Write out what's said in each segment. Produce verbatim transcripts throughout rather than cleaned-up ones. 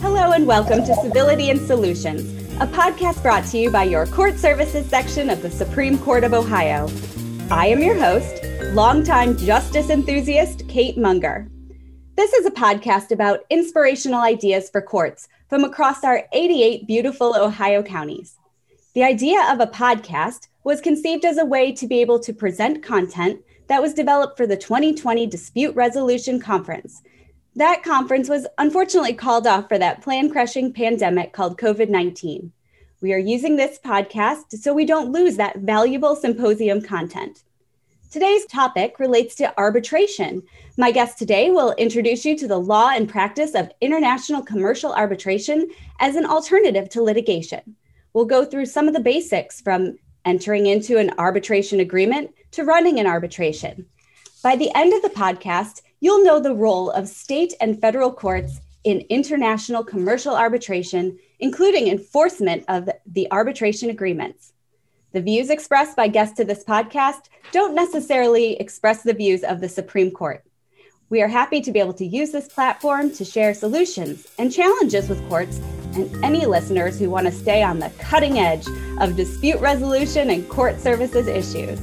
Hello and welcome to Civility and Solutions, a podcast brought to you by your Court Services section of the Supreme Court of Ohio. I am your host, longtime justice enthusiast Kate Munger. This is a podcast about inspirational ideas for courts from across our eighty-eight beautiful Ohio counties. The idea of a podcast was conceived as a way to be able to present content that was developed for the twenty twenty Dispute Resolution Conference. That conference was unfortunately called off for that plan-crushing pandemic called COVID nineteen. We are using this podcast so we don't lose that valuable symposium content. Today's topic relates to arbitration. My guest today will introduce you to the law and practice of international commercial arbitration as an alternative to litigation. We'll go through some of the basics from entering into an arbitration agreement to running an arbitration. By the end of the podcast, you'll know the role of state and federal courts in international commercial arbitration, including enforcement of the arbitration agreements. The views expressed by guests to this podcast don't necessarily express the views of the Supreme Court. We are happy to be able to use this platform to share solutions and challenges with courts and any listeners who want to stay on the cutting edge of dispute resolution and court services issues.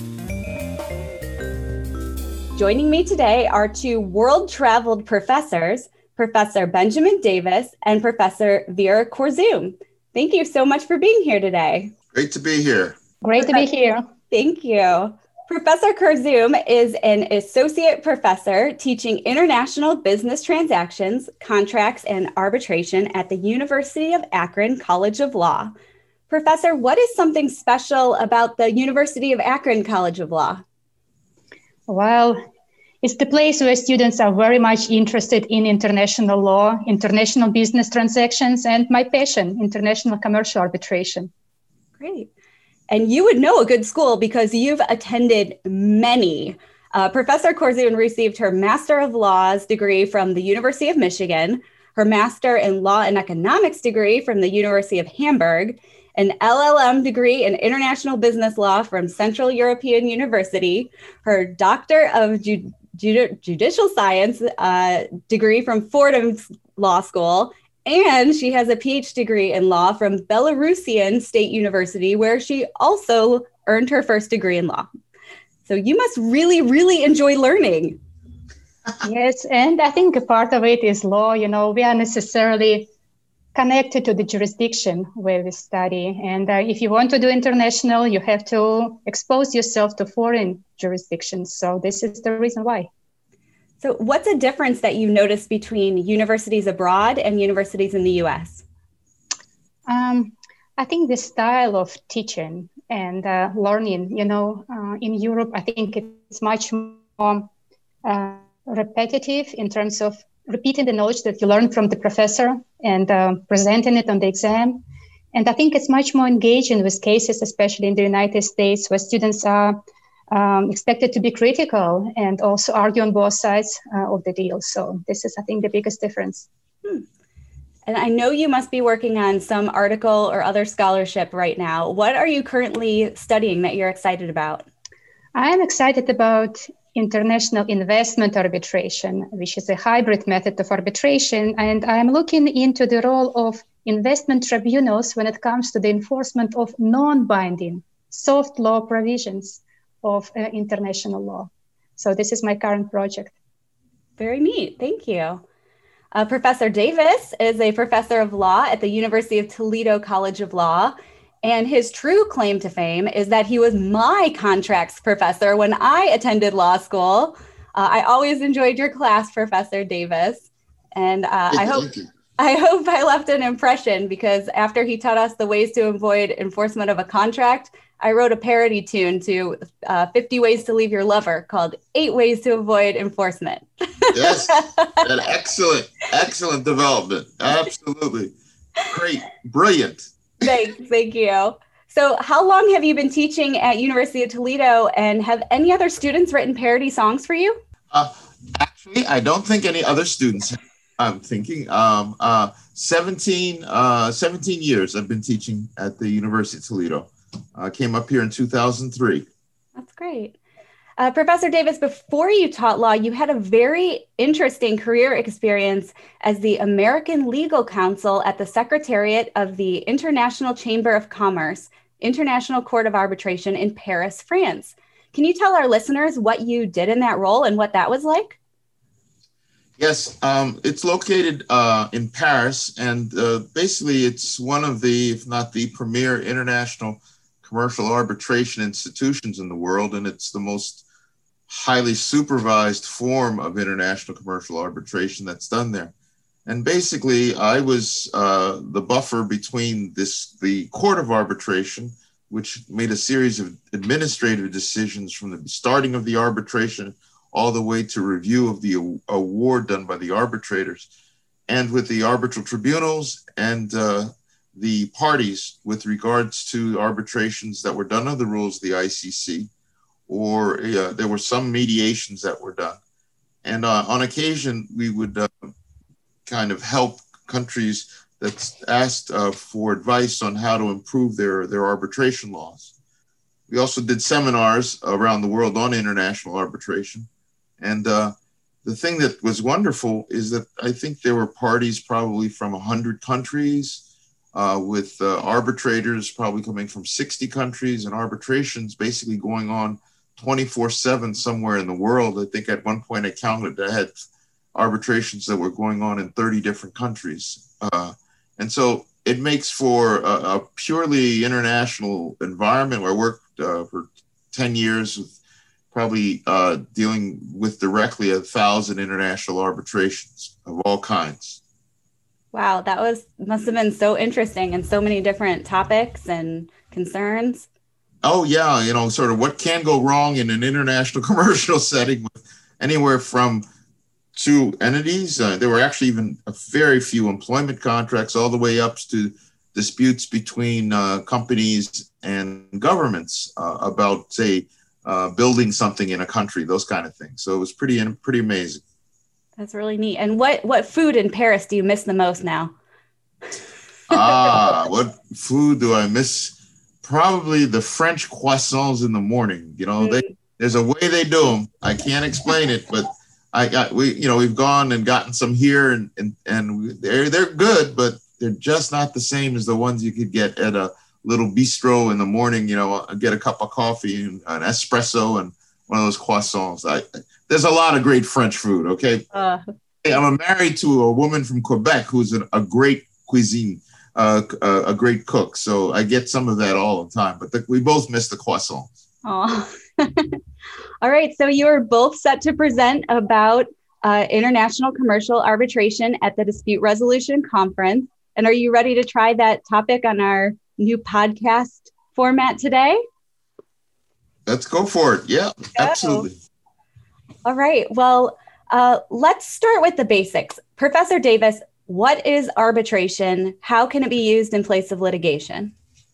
Joining me today are two world-traveled professors, Professor Benjamin Davis and Professor Vera Korzum. Thank you so much for being here today. Great to be here. Great to be here. Thank you. Professor Korzum is an associate professor teaching international business transactions, contracts, and arbitration at the University of Akron College of Law. Professor, what is something special about the University of Akron College of Law? Well, it's the place where students are very much interested in international law, international business transactions, and my passion, international commercial arbitration. Great. And you would know a good school because you've attended many. Uh, Professor Korzum received her Master of Laws degree from the University of Michigan, her Master in Law and Economics degree from the University of Hamburg, an L L M degree in International Business Law from Central European University, her Doctor of Ju- Ju- Judicial Science uh, degree from Fordham Law School, and she has a P H D degree in law from Belarusian State University, where she also earned her first degree in law. So you must really, really enjoy learning. Yes, and I think a part of it is law. You know, we are necessarily connected to the jurisdiction where we study. And uh, if you want to do international, you have to expose yourself to foreign jurisdictions. So this is the reason why. So what's a difference that you notice between universities abroad and universities in the U S? Um, I think the style of teaching and uh, learning, you know, uh, in Europe, I think it's much more uh, repetitive in terms of repeating the knowledge that you learn from the professor and uh, presenting it on the exam. And I think it's much more engaging with cases, especially in the United States, where students are um, expected to be critical and also argue on both sides uh, of the deal. So this is, I think, the biggest difference. Hmm. And I know you must be working on some article or other scholarship right now. What are you currently studying that you're excited about? I am excited about international investment arbitration, which is a hybrid method of arbitration. And I'm looking into the role of investment tribunals when it comes to the enforcement of non-binding soft law provisions of uh, international law. So this is my current project. Very neat. Thank you. Uh, Professor Davis is a professor of law at the University of Toledo College of Law. And his true claim to fame is that he was my contracts professor when I attended law school. Uh, I always enjoyed your class, Professor Davis. And uh, I hope I hope I left an impression, because after he taught us the ways to avoid enforcement of a contract, I wrote a parody tune to uh, fifty Ways to Leave Your Lover called Eight Ways to Avoid Enforcement. Yes, an excellent, excellent development. Absolutely. Great, brilliant. Thanks, thank you. So how long have you been teaching at University of Toledo, and have any other students written parody songs for you? Uh, actually, I don't think any other students. I'm thinking um, uh, seventeen, uh, seventeen years I've been teaching at the University of Toledo. I uh, came up here in two thousand three. That's great. Uh, Professor Davis, before you taught law, you had a very interesting career experience as the American Legal Counsel at the Secretariat of the International Chamber of Commerce, International Court of Arbitration in Paris, France. Can you tell our listeners what you did in that role and what that was like? Yes, um, it's located uh, in Paris, and uh, basically it's one of the, if not the premier international commercial arbitration institutions in the world, and it's the most highly supervised form of international commercial arbitration that's done there. And basically, I was uh, the buffer between this the Court of Arbitration, which made a series of administrative decisions from the starting of the arbitration all the way to review of the award done by the arbitrators, and with the arbitral tribunals and uh, the parties with regards to arbitrations that were done under the rules of the I C C, or uh, there were some mediations that were done. And uh, on occasion, we would uh, kind of help countries that asked uh, for advice on how to improve their, their arbitration laws. We also did seminars around the world on international arbitration. And uh, the thing that was wonderful is that I think there were parties probably from one hundred countries, uh, with uh, arbitrators probably coming from sixty countries, and arbitrations basically going on twenty-four seven somewhere in the world. I think at one point I counted, I had arbitrations that were going on in thirty different countries. Uh, and so it makes for a, a purely international environment where I worked uh, for ten years with probably uh, dealing with directly a thousand international arbitrations of all kinds. Wow, that was must have been so interesting and so many different topics and concerns. Oh yeah, you know, sort of what can go wrong in an international commercial setting with anywhere from two entities. Uh, there were actually even a very few employment contracts, all the way up to disputes between uh, companies and governments uh, about, say, uh, building something in a country, those kind of things. So it was pretty, pretty amazing. That's really neat. And what, what food in Paris do you miss the most now? ah, what food do I miss? Probably the French croissants in the morning. You know, mm. they, there's a way they do them. I can't explain it, but I got, we, you know, we've gone and gotten some here, and, and, and they're, they're good, but they're just not the same as the ones you could get at a little bistro in the morning. You know, get a cup of coffee and an espresso and one of those croissants. I, there's a lot of great French food. Okay. Uh, I'm married to a woman from Quebec who's an, a great cuisine, uh, a, a great cook. So I get some of that all the time, but the, we both miss the croissants. Oh, all right. So you are both set to present about uh, international commercial arbitration at the Dispute Resolution Conference. And are you ready to try that topic on our new podcast format today? Let's go for it. Yeah, absolutely. All right. Well, uh, let's start with the basics. Professor Davis, what is arbitration? How can it be used in place of litigation?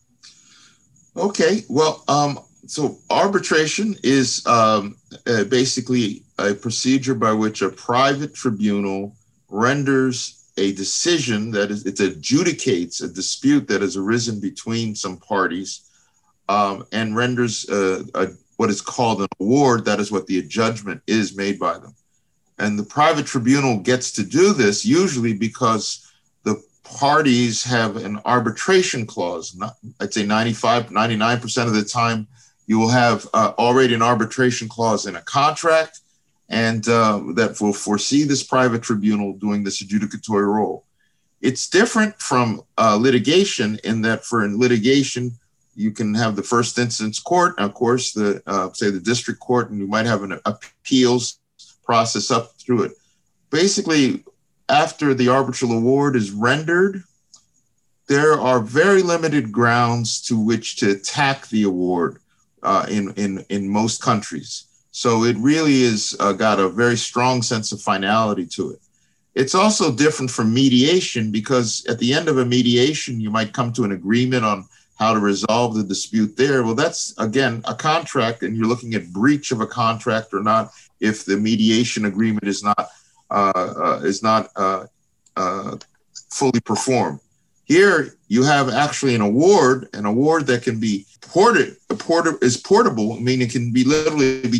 Okay. Well, um, so arbitration is um, uh, basically a procedure by which a private tribunal renders a decision that is, it adjudicates a dispute that has arisen between some parties, um, and renders uh, a, what is called an award. That is what the judgment is made by them. And the private tribunal gets to do this usually because the parties have an arbitration clause. Not, I'd say ninety-five, ninety-nine percent of the time, you will have uh, already an arbitration clause in a contract, and uh, that will foresee this private tribunal doing this adjudicatory role. It's different from uh, litigation in that for in litigation, you can have the first instance court, and of course, the uh, say the district court, and you might have an appeals process up through it. Basically, after the arbitral award is rendered, there are very limited grounds to which to attack the award uh, in, in, in most countries. So it really is uh, got a very strong sense of finality to it. It's also different from mediation because at the end of a mediation, you might come to an agreement on how to resolve the dispute there. Well, that's, again, a contract, and you're looking at breach of a contract or not if the mediation agreement is not uh, uh, is not uh, uh, fully performed. Here, you have actually an award, an award that can be ported, port- is portable, meaning it can be literally be taken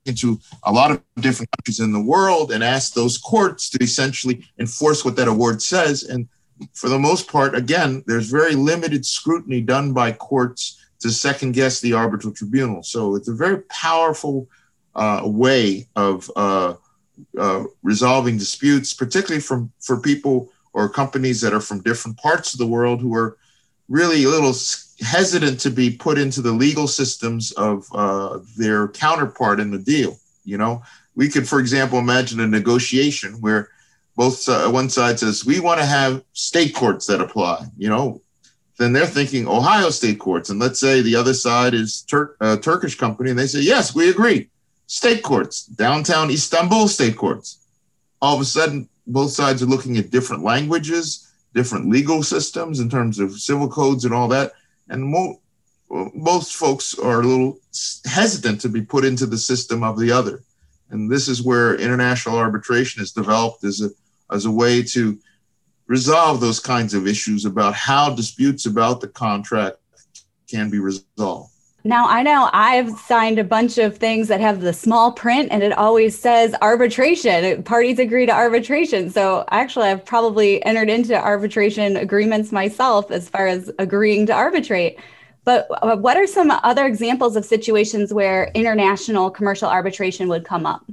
into a lot of different countries in the world and ask those courts to essentially enforce what that award says. And for the most part, again, there's very limited scrutiny done by courts to second guess the arbitral tribunal. So it's a very powerful uh, way of uh, uh, resolving disputes, particularly from for people or companies that are from different parts of the world who are really a little hesitant to be put into the legal systems of uh, their counterpart in the deal. You know, we could, for example, imagine a negotiation where both uh, one side says, we want to have state courts that apply, you know, then they're thinking Ohio state courts. And let's say the other side is Tur- a Turkish company and they say, yes, we agree. State courts, downtown Istanbul state courts. All of a sudden, both sides are looking at different languages, different legal systems in terms of civil codes and all that. And mo- most folks are a little hesitant to be put into the system of the other. And this is where international arbitration is developed as a, as a way to resolve those kinds of issues about how disputes about the contract can be resolved. Now, I know I've signed a bunch of things that have the small print and it always says arbitration. Parties agree to arbitration. So actually, I've probably entered into arbitration agreements myself as far as agreeing to arbitrate. But what are some other examples of situations where international commercial arbitration would come up?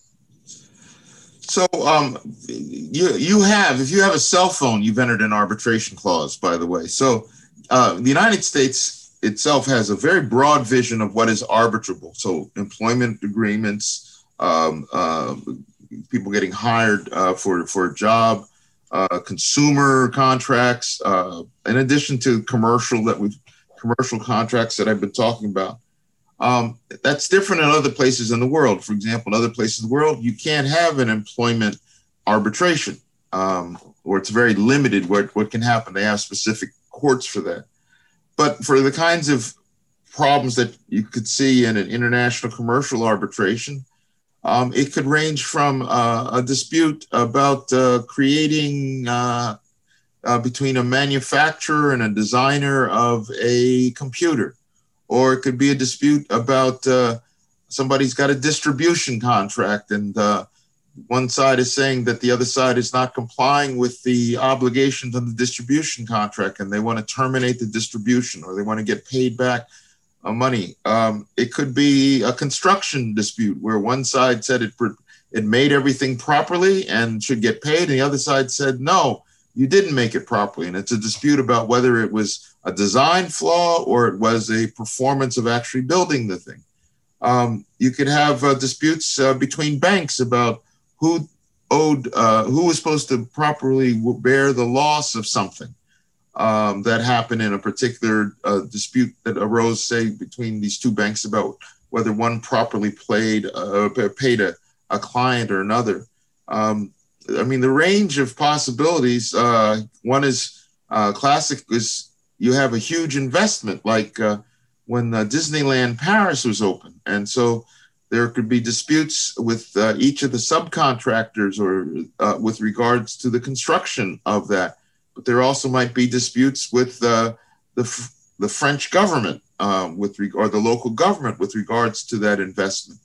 So um, you you have, if you have a cell phone, you've entered an arbitration clause, by the way. So uh, the United States itself has a very broad vision of what is arbitrable. So employment agreements, um, uh, people getting hired uh, for, for a job, uh, consumer contracts, uh, in addition to commercial that we've commercial contracts that I've been talking about. Um, that's different in other places in the world. For example, in other places in the world, you can't have an employment arbitration, um, or it's very limited what, what can happen. They have specific courts for that. But for the kinds of problems that you could see in an international commercial arbitration, um, it could range from uh, a dispute about uh, creating uh, uh, between a manufacturer and a designer of a computer. Or it could be a dispute about uh, somebody's got a distribution contract and uh, one side is saying that the other side is not complying with the obligations of the distribution contract and they want to terminate the distribution or they want to get paid back uh, money. Um, it could be a construction dispute where one side said it, it made everything properly and should get paid and the other side said, no, you didn't make it properly. And it's a dispute about whether it was a design flaw or it was a performance of actually building the thing. Um, you could have uh, disputes uh, between banks about who owed, uh, who was supposed to properly bear the loss of something um, that happened in a particular uh, dispute that arose, say, between these two banks about whether one properly played, uh, paid a, a client or another. Um, I mean, the range of possibilities, uh, one is uh, classic is you have a huge investment, like uh, when uh, Disneyland Paris was open. And so there could be disputes with uh, each of the subcontractors or uh, with regards to the construction of that. But there also might be disputes with uh, the, the French government uh, with re- or the local government with regards to that investment.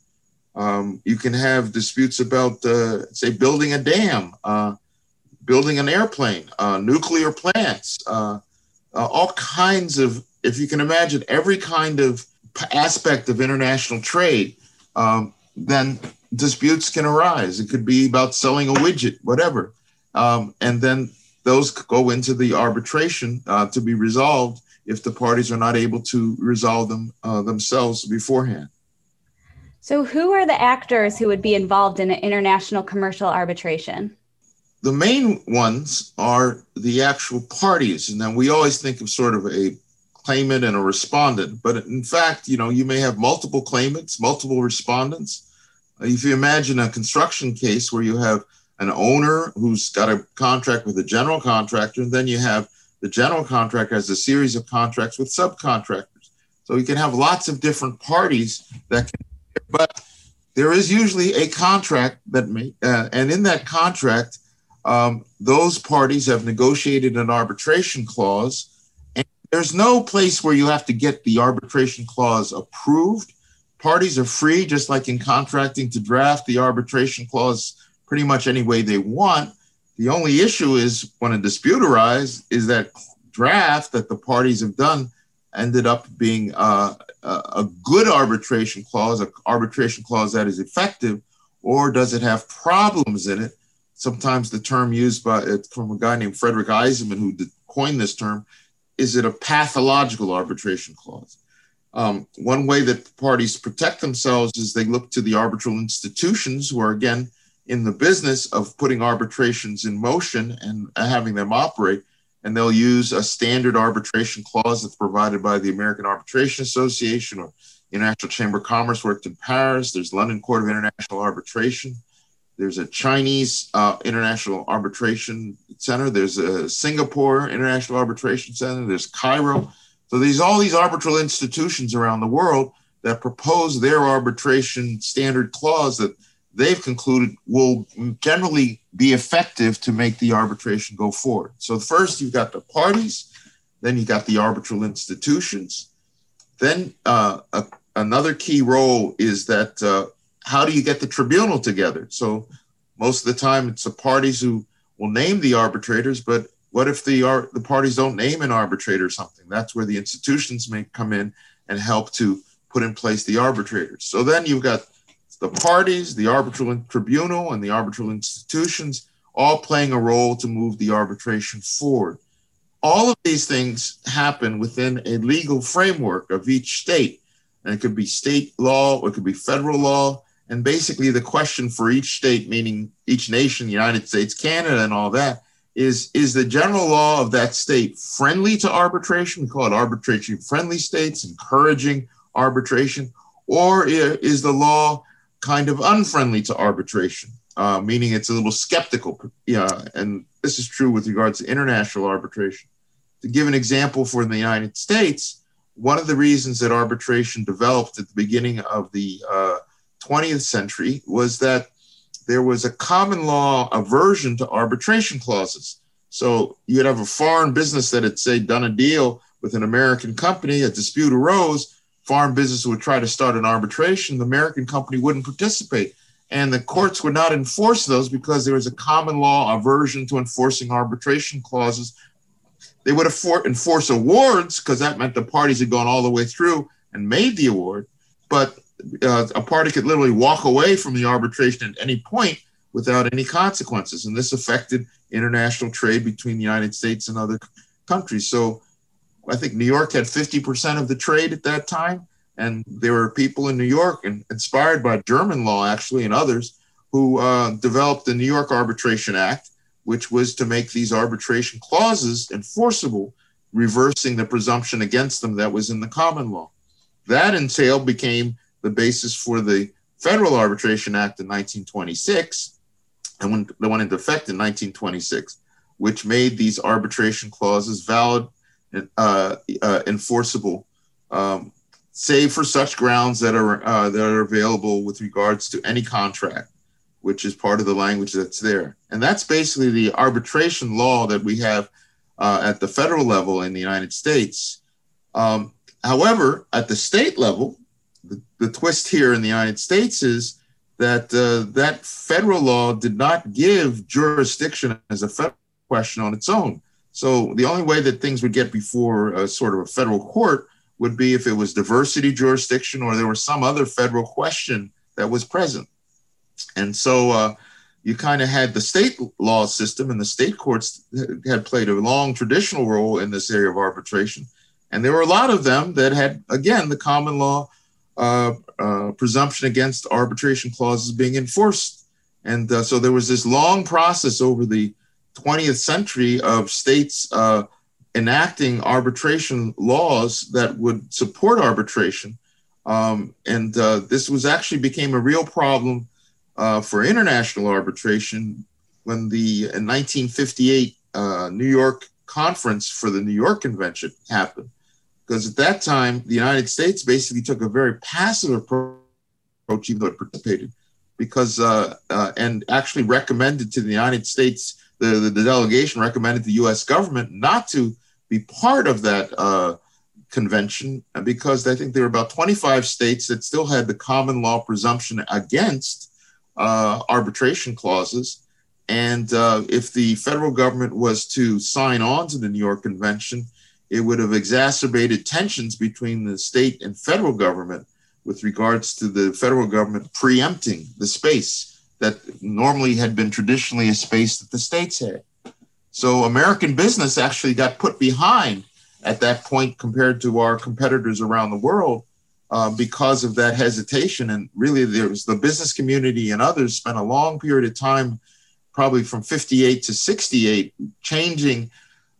Um, you can have disputes about, uh, say, building a dam, uh, building an airplane, uh, nuclear plants, uh, uh, all kinds of, if you can imagine, every kind of aspect of international trade, um, then disputes can arise. It could be about selling a widget, whatever. Um, and then those go into the arbitration uh, to be resolved if the parties are not able to resolve them uh, themselves beforehand. So who are the actors who would be involved in an international commercial arbitration? The main ones are the actual parties. And then we always think of sort of a claimant and a respondent. But in fact, you know, you may have multiple claimants, multiple respondents. If you imagine a construction case where you have an owner who's got a contract with a general contractor, and then you have the general contractor has a series of contracts with subcontractors. So you can have lots of different parties that can, but there is usually a contract that may, uh, and in that contract, um, those parties have negotiated an arbitration clause. And there's no place where you have to get the arbitration clause approved. parties are free, just like in contracting, to draft the arbitration clause pretty much any way they want. The only issue is when a dispute arises, is that draft that the parties have done ended up being uh, a, a good arbitration clause, an arbitration clause that is effective, or does it have problems in it? Sometimes the term used by from a guy named Frederick Eisenman, who coined this term, is it a pathological arbitration clause? Um, one way that parties protect themselves is they look to the arbitral institutions, who are, again, in the business of putting arbitrations in motion and having them operate. And they'll use a standard arbitration clause that's provided by the American Arbitration Association or International Chamber of Commerce, worked in Paris. There's London Court of International Arbitration. There's a Chinese uh, International Arbitration Center. There's a Singapore International Arbitration Center. There's Cairo. So these all these arbitral institutions around the world that propose their arbitration standard clause that they've concluded will generally be effective to make the arbitration go forward. So first you've got the parties, then you got the arbitral institutions. Then uh, a, another key role is that uh, how do you get the tribunal together? So most of the time it's the parties who will name the arbitrators, but what if the, ar- the parties don't name an arbitrator or something? That's where the institutions may come in and help to put in place the arbitrators. So then you've got the parties, the arbitral tribunal, and the arbitral institutions all playing a role to move the arbitration forward. All of these things happen within a legal framework of each state. And it could be state law, or it could be federal law. And basically the question for each state, meaning each nation, the United States, Canada, and all that, is, is the general law of that state friendly to arbitration? We call it arbitration-friendly states, encouraging arbitration. Or is the law kind of unfriendly to arbitration, uh, meaning it's a little skeptical? Yeah, and this is true with regards to international arbitration. To give an example for the United States, one of the reasons that arbitration developed at the beginning of the uh, twentieth century was that there was a common law aversion to arbitration clauses. So you'd have a foreign business that had, say, done a deal with an American company, a dispute arose, foreign business would try to start an arbitration, the American company wouldn't participate. And the courts would not enforce those because there was a common law aversion to enforcing arbitration clauses. They would enforce awards because that meant the parties had gone all the way through and made the award. But uh, a party could literally walk away from the arbitration at any point without any consequences. And this affected international trade between the United States and other countries. So I think New York had fifty percent of the trade at that time. And there were people in New York, and inspired by German law, actually, and others, who uh, developed the New York Arbitration Act, which was to make these arbitration clauses enforceable, reversing the presumption against them that was in the common law. That entailed became the basis for the Federal Arbitration Act in nineteen twenty-six, and when they went into effect in nineteen twenty-six, which made these arbitration clauses valid and uh, uh, enforceable, um, save for such grounds that are uh, that are available with regards to any contract, which is part of the language that's there. And that's basically the arbitration law that we have uh, at the federal level in the United States. Um, however, at the state level, the, the twist here in the United States is that uh, that federal law did not give jurisdiction as a federal question on its own. So the only way that things would get before a sort of a federal court would be if it was diversity jurisdiction or there was some other federal question that was present. And so uh, you kind of had the state law system, and the state courts had played a long traditional role in this area of arbitration. And there were a lot of them that had, again, the common law uh, uh, presumption against arbitration clauses being enforced. And uh, so there was this long process over the twentieth century of states uh, enacting arbitration laws that would support arbitration. Um, and uh, this was actually became a real problem Uh, for international arbitration when the in nineteen fifty-eight uh, New York conference for the New York Convention happened. Because at that time, the United States basically took a very passive approach, even though it participated, because uh, uh, and actually recommended to the United States, the, the, the delegation recommended the U S government not to be part of that uh, Convention because I think there were about twenty-five states that still had the common law presumption against uh, arbitration clauses. And uh, if the federal government was to sign on to the New York Convention, it would have exacerbated tensions between the state and federal government with regards to the federal government preempting the space that normally had been traditionally a space that the states had. So American business actually got put behind at that point compared to our competitors around the world uh, because of that hesitation. And really, there was the business community and others spent a long period of time, probably from fifty-eight to sixty-eight, changing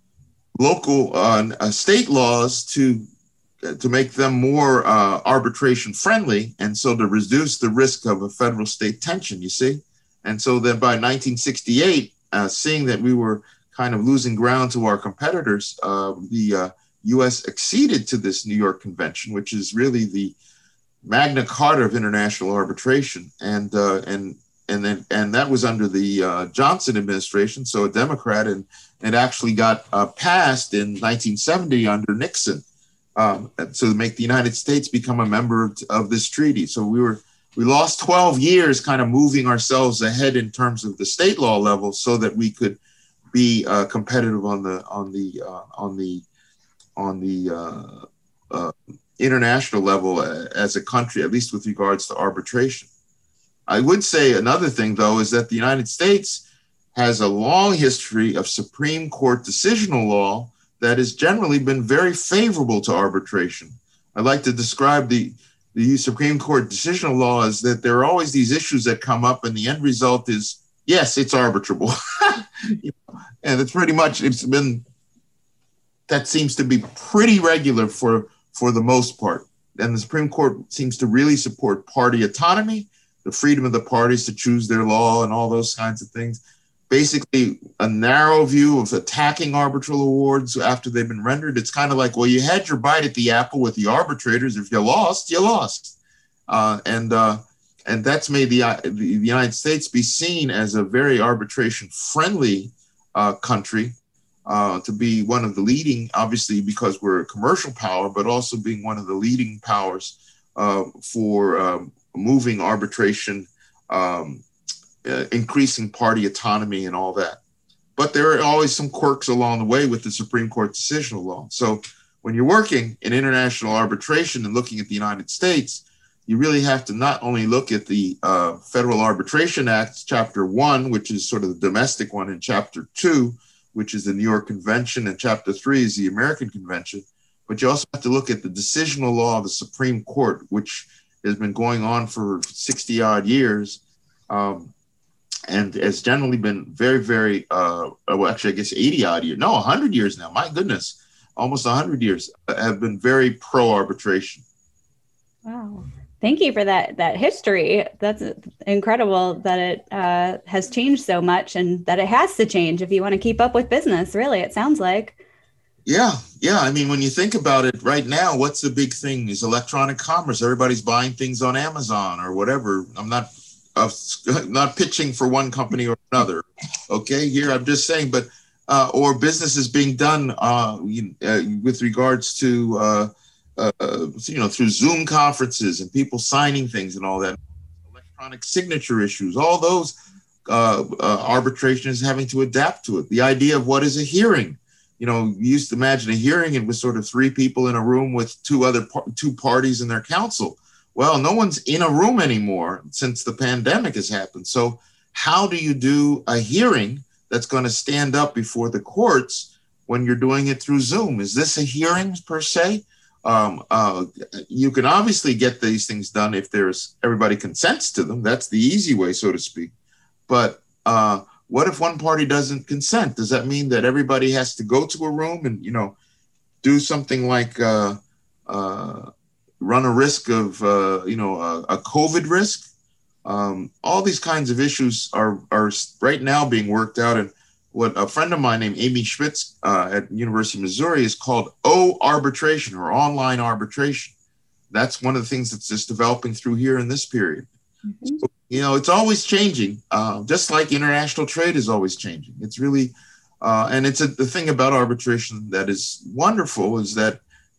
local uh, uh, state laws to to make them more uh, arbitration friendly, and so to reduce the risk of a federal state tension, you see. And so then by nineteen sixty-eight, uh, seeing that we were kind of losing ground to our competitors, uh, the uh, U S acceded to this New York Convention, which is really the Magna Carta of international arbitration. And uh, and and then and that was under the uh, Johnson administration, so a Democrat, and it actually got uh, passed in nineteen seventy under Nixon, um, so to make the United States become a member of, of this treaty. So we were we lost twelve years, kind of moving ourselves ahead in terms of the state law level, so that we could be uh, competitive on the on the uh, on the on the uh, uh, international level as a country, at least with regards to arbitration. I would say another thing, though, is that the United States has a long history of Supreme Court decisional law that has generally been very favorable to arbitration. I like to describe the, the Supreme Court decisional law as that there are always these issues that come up, and the end result is, yes, it's arbitrable. You know, and it's pretty much, it's been, that seems to be pretty regular for, for the most part. And the Supreme Court seems to really support party autonomy, the freedom of the parties to choose their law and all those kinds of things. Basically, a narrow view of attacking arbitral awards after they've been rendered. It's kind of like, well, you had your bite at the apple with the arbitrators. If you lost, you lost. Uh, and uh, and that's made the, uh, the United States be seen as a very arbitration-friendly uh, country, uh, to be one of the leading, obviously because we're a commercial power, but also being one of the leading powers uh, for um, moving arbitration, um, uh, increasing party autonomy and all that. But there are always some quirks along the way with the Supreme Court decisional law. So when you're working in international arbitration and looking at the United States, you really have to not only look at the uh, Federal Arbitration Act, Chapter one, which is sort of the domestic one, and Chapter two, which is the New York Convention, and Chapter three is the American Convention, but you also have to look at the decisional law of the Supreme Court, which has been going on for sixty odd years, um, and has generally been very, very, uh, well, actually, I guess eighty odd years, no, one hundred years now, my goodness, almost one hundred years, have been very pro-arbitration. Wow. Thank you for that, that history. That's incredible that it uh, has changed so much, and that it has to change if you want to keep up with business, really, it sounds like. Yeah, yeah. I mean, when you think about it right now, what's the big thing is electronic commerce. Everybody's buying things on Amazon or whatever. I'm not uh, not pitching for one company or another. Okay, here I'm just saying, but uh, or business is being done uh, you, uh, with regards to, uh, uh, you know, through Zoom conferences and people signing things and all that. Electronic signature issues, all those uh, uh, arbitration is having to adapt to it. The idea of what is a hearing. You know, you used to imagine a hearing, it was sort of three people in a room with two other par- two parties and their counsel. Well, no one's in a room anymore since the pandemic has happened. So how do you do a hearing that's going to stand up before the courts when you're doing it through Zoom? Is this a hearing per se? Um, uh, you can obviously get these things done if there's everybody consents to them. That's the easy way, so to speak. But uh, what if one party doesn't consent? Does that mean that everybody has to go to a room and, you know, do something like uh, uh, run a risk of, uh, you know, a, a COVID risk? Um, all these kinds of issues are, are right now being worked out. And what a friend of mine named Amy Schmitz uh, at University of Missouri is called O-arbitration, or online arbitration. That's one of the things that's just developing through here in this period. Mm-hmm. So, you know, it's always changing, uh, just like international trade is always changing. It's really, uh, and it's a, the thing about arbitration that is wonderful is that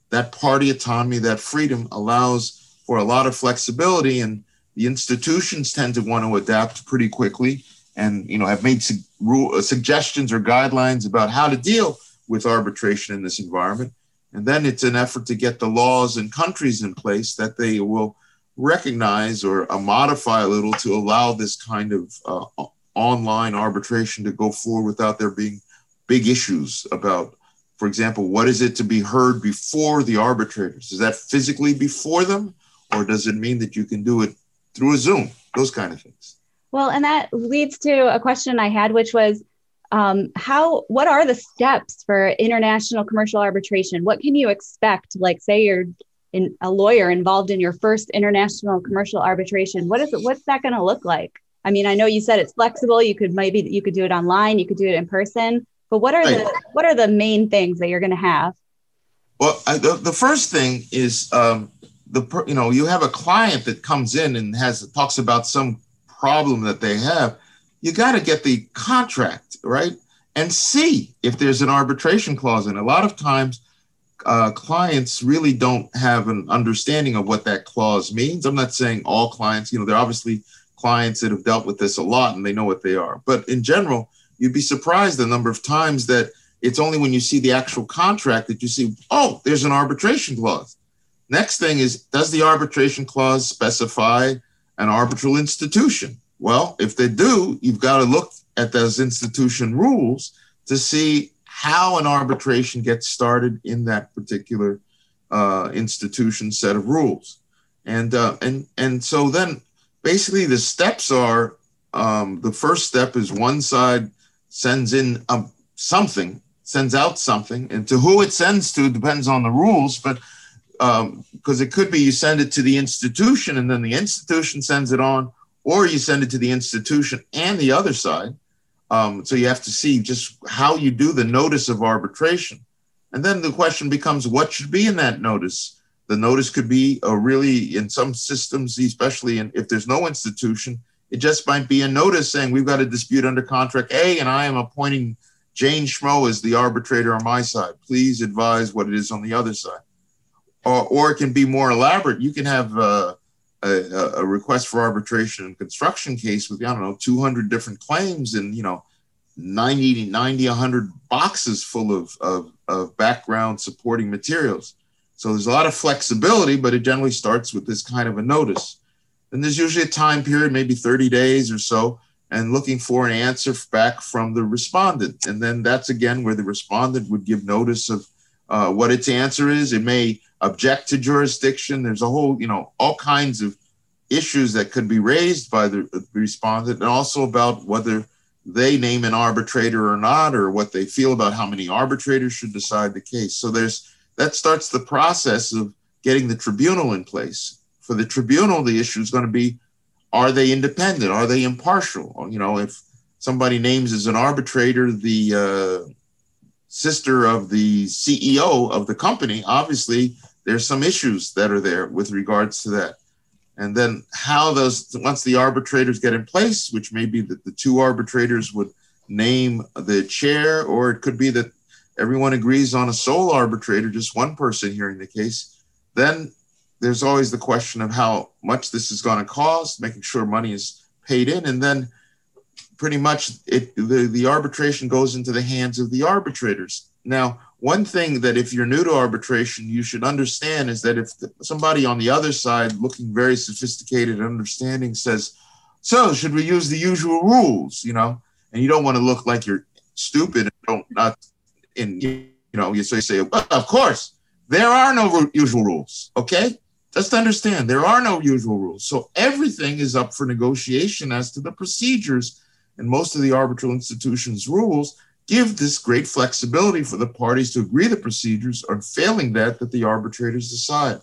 that party autonomy, that freedom allows for a lot of flexibility, and the institutions tend to want to adapt pretty quickly and, you know, have made su- rule, uh, suggestions or guidelines about how to deal with arbitration in this environment. And then it's an effort to get the laws and countries in place that they will recognize or uh, modify a little to allow this kind of uh, online arbitration to go forward without there being big issues about, for example, what is it to be heard before the arbitrators? Is that physically before them, or does it mean that you can do it through a Zoom? Those kind of things. Well, and that leads to a question I had, which was, um, how, what are the steps for international commercial arbitration? What can you expect? Like, say you're in, a lawyer involved in your first international commercial arbitration. What is it? What's that going to look like? I mean, I know you said it's flexible. You could maybe you could do it online. You could do it in person. But what are right. the what are the main things that you're going to have? Well, I, the, the first thing is um, the you know you have a client that comes in and has talks about some problem that they have. You got to get the contract right and see if there's an arbitration clause in it. A lot of times, uh, clients really don't have an understanding of what that clause means. I'm not saying all clients. You know, there are obviously clients that have dealt with this a lot and they know what they are. But in general, you'd be surprised the number of times that it's only when you see the actual contract that you see, oh, there's an arbitration clause. Next thing is, does the arbitration clause specify an arbitral institution? Well, if they do, you've got to look at those institution rules to see how an arbitration gets started in that particular uh, institution set of rules. And, uh, and, and so then basically the steps are, um, the first step is one side sends in um, something, sends out something, and to who it sends to depends on the rules, but because um, it could be you send it to the institution and then the institution sends it on, or you send it to the institution and the other side. Um, so you have to see just how you do the notice of arbitration. And then the question becomes, what should be in that notice? The notice could be a really, in some systems, especially in, if there's no institution, it just might be a notice saying we've got a dispute under contract A and I am appointing Jane Schmo as the arbitrator on my side. Please advise what it is on the other side. Or, or it can be more elaborate. You can have uh, a, a request for arbitration in construction case with, I don't know, two hundred different claims and, you know, ninety, ninety, one hundred boxes full of, of, of background supporting materials. So there's a lot of flexibility, but it generally starts with this kind of a notice. And there's usually a time period, maybe thirty days or so, and looking for an answer back from the respondent. And then that's, again, where the respondent would give notice of uh, what its answer is. It may object to jurisdiction. There's a whole, you know, all kinds of issues that could be raised by the, the respondent, and also about whether they name an arbitrator or not, or what they feel about how many arbitrators should decide the case. So there's that starts the process of getting the tribunal in place. For the tribunal, the issue is going to be, are they independent? Are they impartial? You know, if somebody names as an arbitrator the uh, sister of the C E O of the company, obviously there's some issues that are there with regards to that. And then how those, once the arbitrators get in place, which may be that the two arbitrators would name the chair, or it could be that everyone agrees on a sole arbitrator, just one person hearing the case, then there's always the question of how much this is going to cost, making sure money is paid in, and then pretty much it, the, the arbitration goes into the hands of the arbitrators. Now, one thing that if you're new to arbitration, you should understand is that if somebody on the other side, looking very sophisticated and understanding, says, so should we use the usual rules, you know, and you don't want to look like you're stupid and don't not in, you know, you say, say well, of course, there are no usual rules, okay? Just understand, there are no usual rules. So everything is up for negotiation as to the procedures, and most of the arbitral institutions' rules give this great flexibility for the parties to agree the procedures, or failing that, that the arbitrators decide.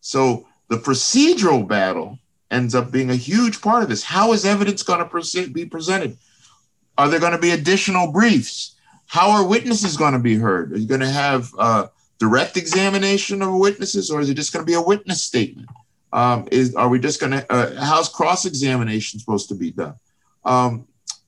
So the procedural battle ends up being a huge part of this. How is evidence going to proceed, be presented? Are there going to be additional briefs? How are witnesses going to be heard? Are you going to have uh, direct examination of witnesses, or is it just going to be a witness statement? Um, is, are we just going to, uh, how's cross-examination supposed to be done? Um,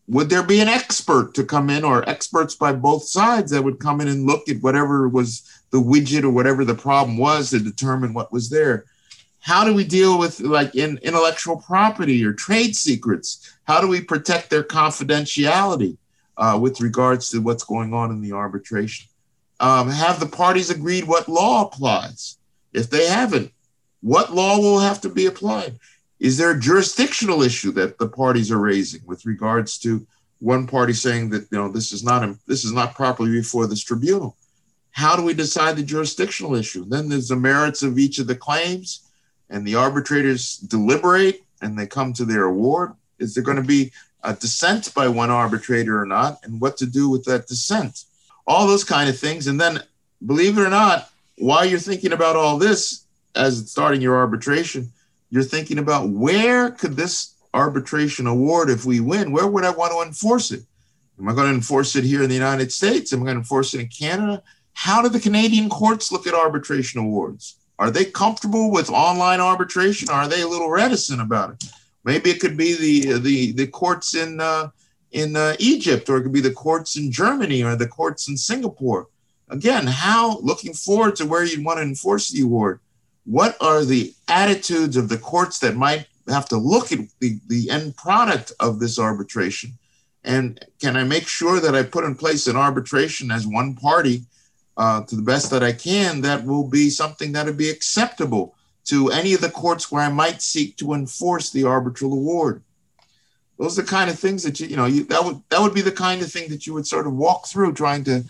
would there be an expert to come in, or experts by both sides that would come in and look at whatever was the widget or whatever the problem was to determine what was there? How do we deal with like in intellectual property or trade secrets? How do we protect their confidentiality uh, with regards to what's going on in the arbitration? Um, have the parties agreed what law applies? If they haven't, what law will have to be applied? Is there a jurisdictional issue that the parties are raising with regards to one party saying that, you know, this is not this is not properly before this tribunal? How do we decide the jurisdictional issue? Then there's the merits of each of the claims, and the arbitrators deliberate and they come to their award. Is there going to be a dissent by one arbitrator or not, and what to do with that dissent? All those kind of things. And then, believe it or not, while you're thinking about all this as starting your arbitration, you're thinking about where could this arbitration award, if we win, where would I want to enforce it? Am I going to enforce it here in the United States? Am I going to enforce it in Canada? How do the Canadian courts look at arbitration awards? Are they comfortable with online arbitration? Or are they a little reticent about it? Maybe it could be the the, the courts in uh, in uh, Egypt, or it could be the courts in Germany, or the courts in Singapore. Again, how, looking forward to where you'd want to enforce the award, what are the attitudes of the courts that might have to look at the, the end product of this arbitration? And can I make sure that I put in place an arbitration as one party uh, to the best that I can that will be something that would be acceptable to any of the courts where I might seek to enforce the arbitral award? Those are the kind of things that, you, you know, you, that would that would be the kind of thing that you would sort of walk through trying to,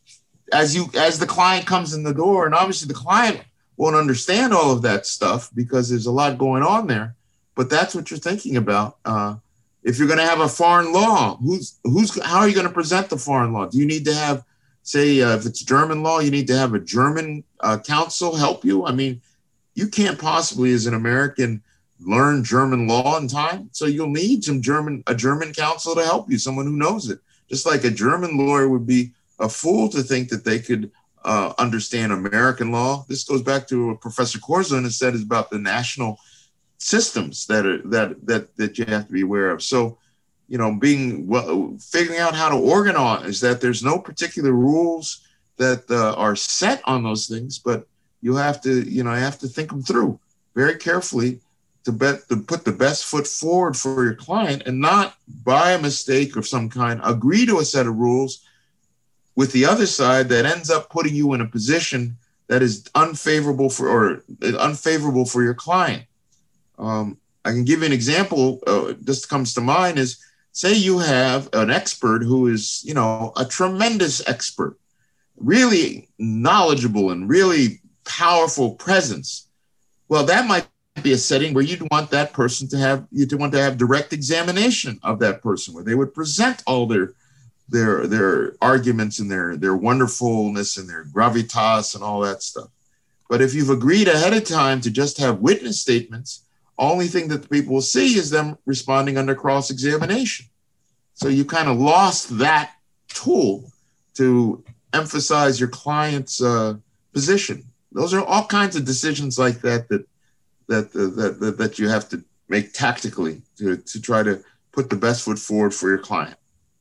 as you as the client comes in the door. And obviously the client won't understand all of that stuff because there's a lot going on there, but that's what you're thinking about. Uh, if you're going to have a foreign law, who's who's how are you going to present the foreign law? Do you need to have, say, uh, if it's German law, you need to have a German uh, counsel help you? I mean, you can't possibly, as an American, learn German law in time, so you'll need some German a German counsel to help you, someone who knows it. Just like a German lawyer would be a fool to think that they could Uh, understand American law. This goes back to what Professor Corzine has said is about the national systems that are that that that you have to be aware of. So, you know, being well, figuring out how to organize that. There's no particular rules that uh, are set on those things, but you have to, you know, you have to think them through very carefully to bet to put the best foot forward for your client, and not by a mistake of some kind agree to a set of rules with the other side that ends up putting you in a position that is unfavorable for or unfavorable for your client. Um, I can give you an example. Uh, this comes to mind is, say you have an expert who is, you know, a tremendous expert, really knowledgeable and really powerful presence. Well, that might be a setting where you'd want that person to have, you'd want to have direct examination of that person, where they would present all their their their arguments and their their wonderfulness and their gravitas and all that stuff. But if you've agreed ahead of time to just have witness statements, only thing that the people will see is them responding under cross-examination. So you kind of lost that tool to emphasize your client's uh, position. Those are all kinds of decisions like that that that that that, that you have to make tactically to, to try to put the best foot forward for your client.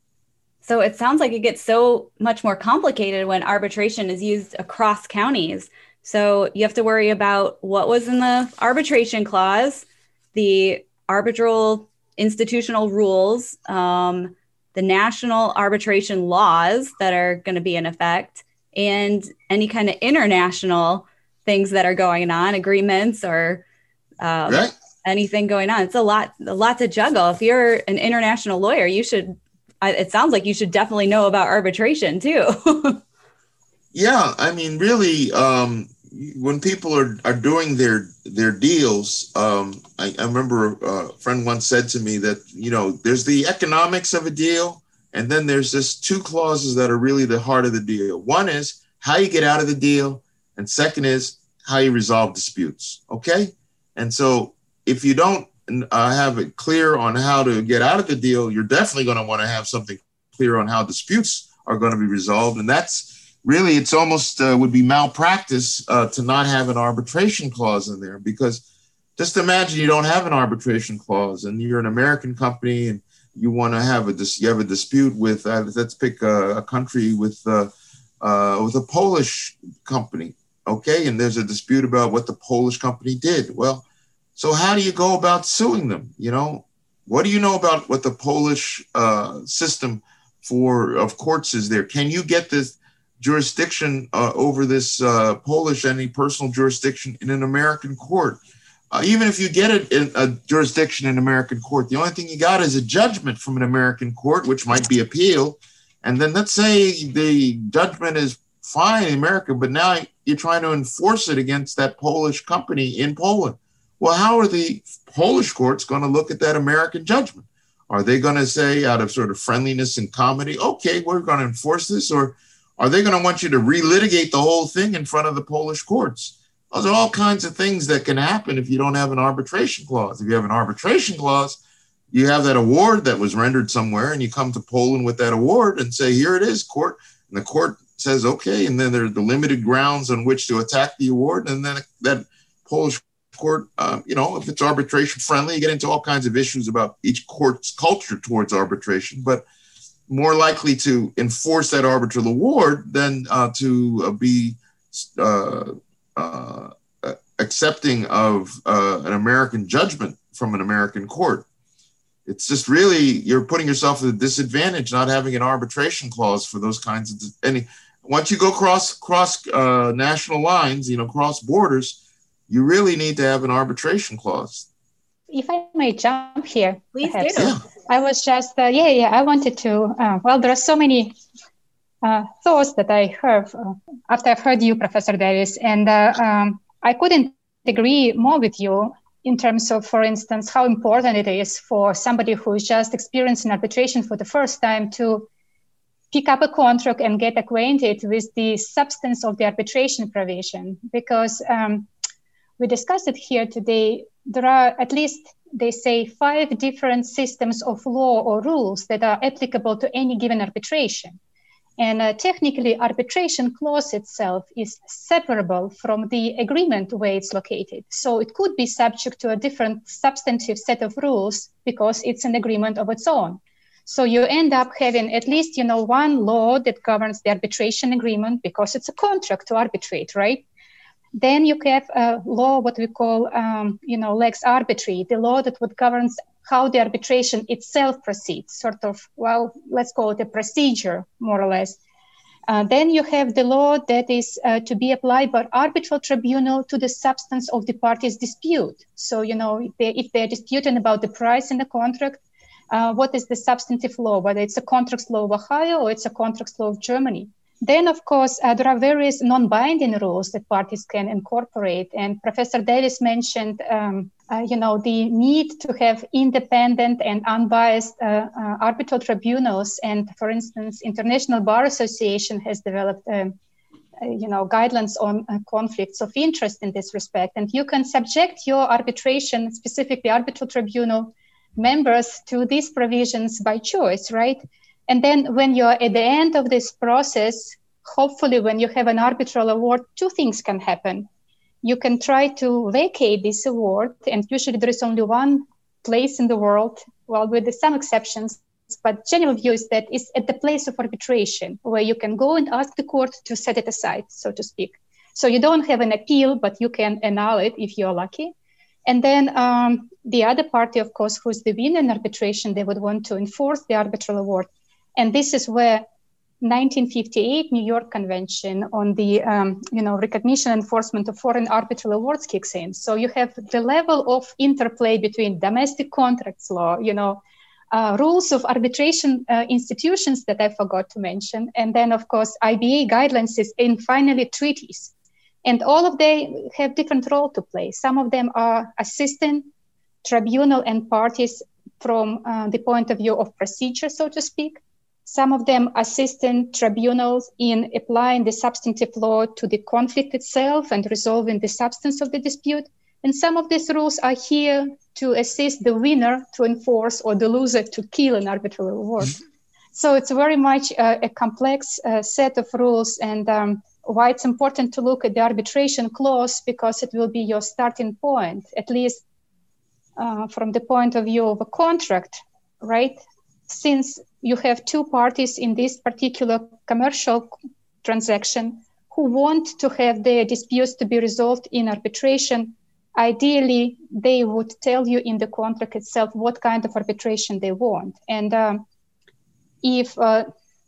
So it sounds like it gets so much more complicated when arbitration is used across counties. So you have to worry about what was in the arbitration clause, the arbitral institutional rules, um, the national arbitration laws that are going to be in effect, and any kind of international things that are going on, agreements or um, right. anything going on. It's a lot, a lot to juggle. If you're an international lawyer, you should, it sounds like you should definitely know about arbitration too. Yeah, I mean, really, um, when people are, are doing their their deals, um, I, I remember a friend once said to me that, you know, there's the economics of a deal, and then there's this two clauses that are really the heart of the deal. One is how you get out of the deal, and second is how you resolve disputes, okay? And so if you don't uh, have it clear on how to get out of the deal, you're definitely going to want to have something clear on how disputes are going to be resolved, and that's really, it's almost uh, would be malpractice uh, to not have an arbitration clause in there, because just imagine you don't have an arbitration clause and you're an American company and you want to have a dis- you have a dispute with uh, let's pick a, a country with uh, uh, with a Polish company, okay, and there's a dispute about what the Polish company did. Well, so how do you go about suing them? You know, what do you know about what the Polish uh, system for of courts is there? Can you get this jurisdiction uh, over this uh, Polish, any personal jurisdiction in an American court? Uh, even if you get it in a jurisdiction in American court, the only thing you got is a judgment from an American court, which might be appealed. And then let's say the judgment is fine in America, but now you're trying to enforce it against that Polish company in Poland. Well, how are the Polish courts going to look at that American judgment? Are they going to say, out of sort of friendliness and comedy, okay, we're going to enforce this? Or are they going to want you to relitigate the whole thing in front of the Polish courts? Those are all kinds of things that can happen if you don't have an arbitration clause. If you have an arbitration clause, you have that award that was rendered somewhere, and you come to Poland with that award and say, here it is, court. And the court says, okay, and then there are the limited grounds on which to attack the award. And then that Polish court, uh, you know, if it's arbitration friendly, you get into all kinds of issues about each court's culture towards arbitration, but more likely to enforce that arbitral award than uh, to uh, be uh, uh, accepting of uh, an American judgment from an American court. It's just really, you're putting yourself at a disadvantage not having an arbitration clause for those kinds of, any, once you go cross, cross uh, national lines, you know, cross borders, you really need to have an arbitration clause. If I may jump here, please perhaps. do. Yeah. I was just, uh, yeah, yeah, I wanted to, uh, well, there are so many uh, thoughts that I heard uh, after I've heard you, Professor Davis, and uh, um, I couldn't agree more with you in terms of, for instance, how important it is for somebody who's just experiencing arbitration for the first time to pick up a contract and get acquainted with the substance of the arbitration provision, because um, we discussed it here today. There are at least, they say, five different systems of law or rules that are applicable to any given arbitration. And uh, technically, arbitration clause itself is separable from the agreement where it's located. So it could be subject to a different substantive set of rules because it's an agreement of its own. So you end up having at least, you know, one law that governs the arbitration agreement because it's a contract to arbitrate, right? Then you have a law, what we call, um, you know, lex arbitri, the law that would govern how the arbitration itself proceeds, sort of, well, let's call it a procedure, more or less. Uh, then you have the law that is uh, to be applied by arbitral tribunal to the substance of the parties' dispute. So, you know, if, they, if they're disputing about the price in the contract, uh, what is the substantive law, whether it's a contracts law of Ohio or it's a contracts law of Germany. Then, of course, uh, there are various non-binding rules that parties can incorporate. And Professor Davis mentioned, um, uh, you know, the need to have independent and unbiased uh, uh, arbitral tribunals. And, for instance, International Bar Association has developed, um, uh, you know, guidelines on uh, conflicts of interest in this respect. And you can subject your arbitration, specifically arbitral tribunal members, to these provisions by choice, right? And then when you're at the end of this process, hopefully when you have an arbitral award, two things can happen. You can try to vacate this award, and usually there is only one place in the world, well, with some exceptions, but general view is that it's at the place of arbitration, where you can go and ask the court to set it aside, so to speak. So you don't have an appeal, but you can annul it if you're lucky. And then um, the other party, of course, who's the winner in arbitration, they would want to enforce the arbitral award. And this is where nineteen fifty-eight New York Convention on the um, you know, recognition and enforcement of foreign arbitral awards kicks in. So you have the level of interplay between domestic contracts law, you know, uh, rules of arbitration uh, institutions that I forgot to mention, and then, of course, I B A guidelines and finally treaties. And all of them have different role to play. Some of them are assisting tribunal and parties from uh, the point of view of procedure, so to speak. Some of them assisting tribunals in applying the substantive law to the conflict itself and resolving the substance of the dispute. And some of these rules are here to assist the winner to enforce or the loser to kill an arbitral award. Mm-hmm. So it's very much uh, a complex uh, set of rules, and um, why it's important to look at the arbitration clause, because it will be your starting point, at least uh, from the point of view of a contract, right? since you have two parties in this particular commercial transaction who want to have their disputes to be resolved in arbitration, ideally, they would tell you in the contract itself what kind of arbitration they want. And um, if uh,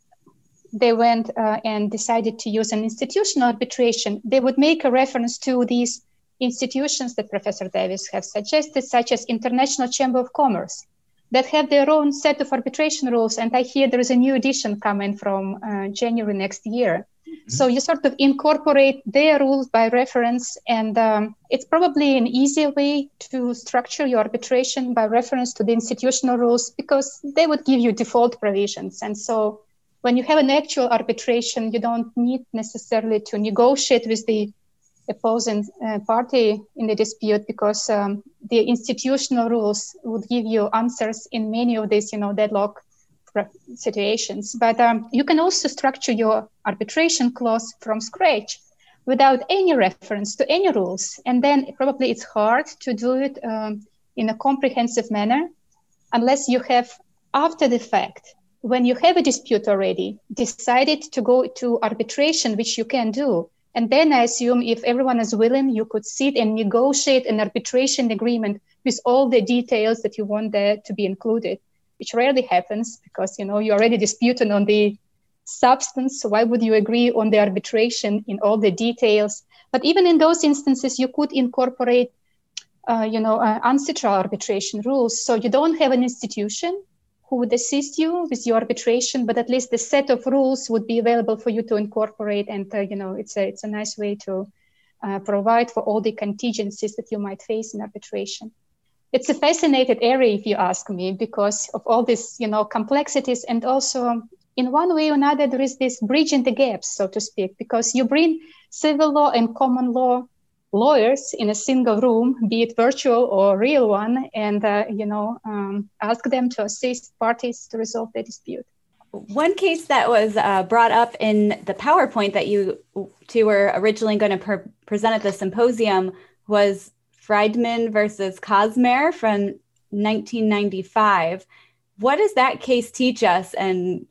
they went uh, and decided to use an institutional arbitration, they would make a reference to these institutions that Professor Davis has suggested, such as International Chamber of Commerce, that have their own set of arbitration rules. And I hear there is a new edition coming from uh, January next year. Mm-hmm. So you sort of incorporate their rules by reference, and um, it's probably an easier way to structure your arbitration by reference to the institutional rules, because they would give you default provisions. And so when you have an actual arbitration, you don't need necessarily to negotiate with the opposing uh, party in the dispute, because um, the institutional rules would give you answers in many of these, you know, deadlock situations. But um, you can also structure your arbitration clause from scratch without any reference to any rules. And then probably it's hard to do it um, in a comprehensive manner unless you have, after the fact, when you have a dispute already, decided to go to arbitration, which you can do. And then I assume if everyone is willing, you could sit and negotiate an arbitration agreement with all the details that you want there to be included, which rarely happens because, you know, you already disputed on the substance. So why would you agree on the arbitration in all the details? But even in those instances, you could incorporate, uh, you know, uh, ancestral arbitration rules. So you don't have an institution who would assist you with your arbitration, but at least the set of rules would be available for you to incorporate. And, uh, you know, it's a, it's a nice way to uh, provide for all the contingencies that you might face in arbitration. It's a fascinating area, if you ask me, because of all these, you know, complexities. And also, in one way or another, there is this bridging the gaps, so to speak, because you bring civil law and common law lawyers in a single room, be it virtual or real one, and, uh, you know, um, ask them to assist parties to resolve their dispute. One case that was uh, brought up in the PowerPoint that you two were originally going to pre- present at the symposium was Friedman versus Cosmer from nineteen ninety-five. What does that case teach us, and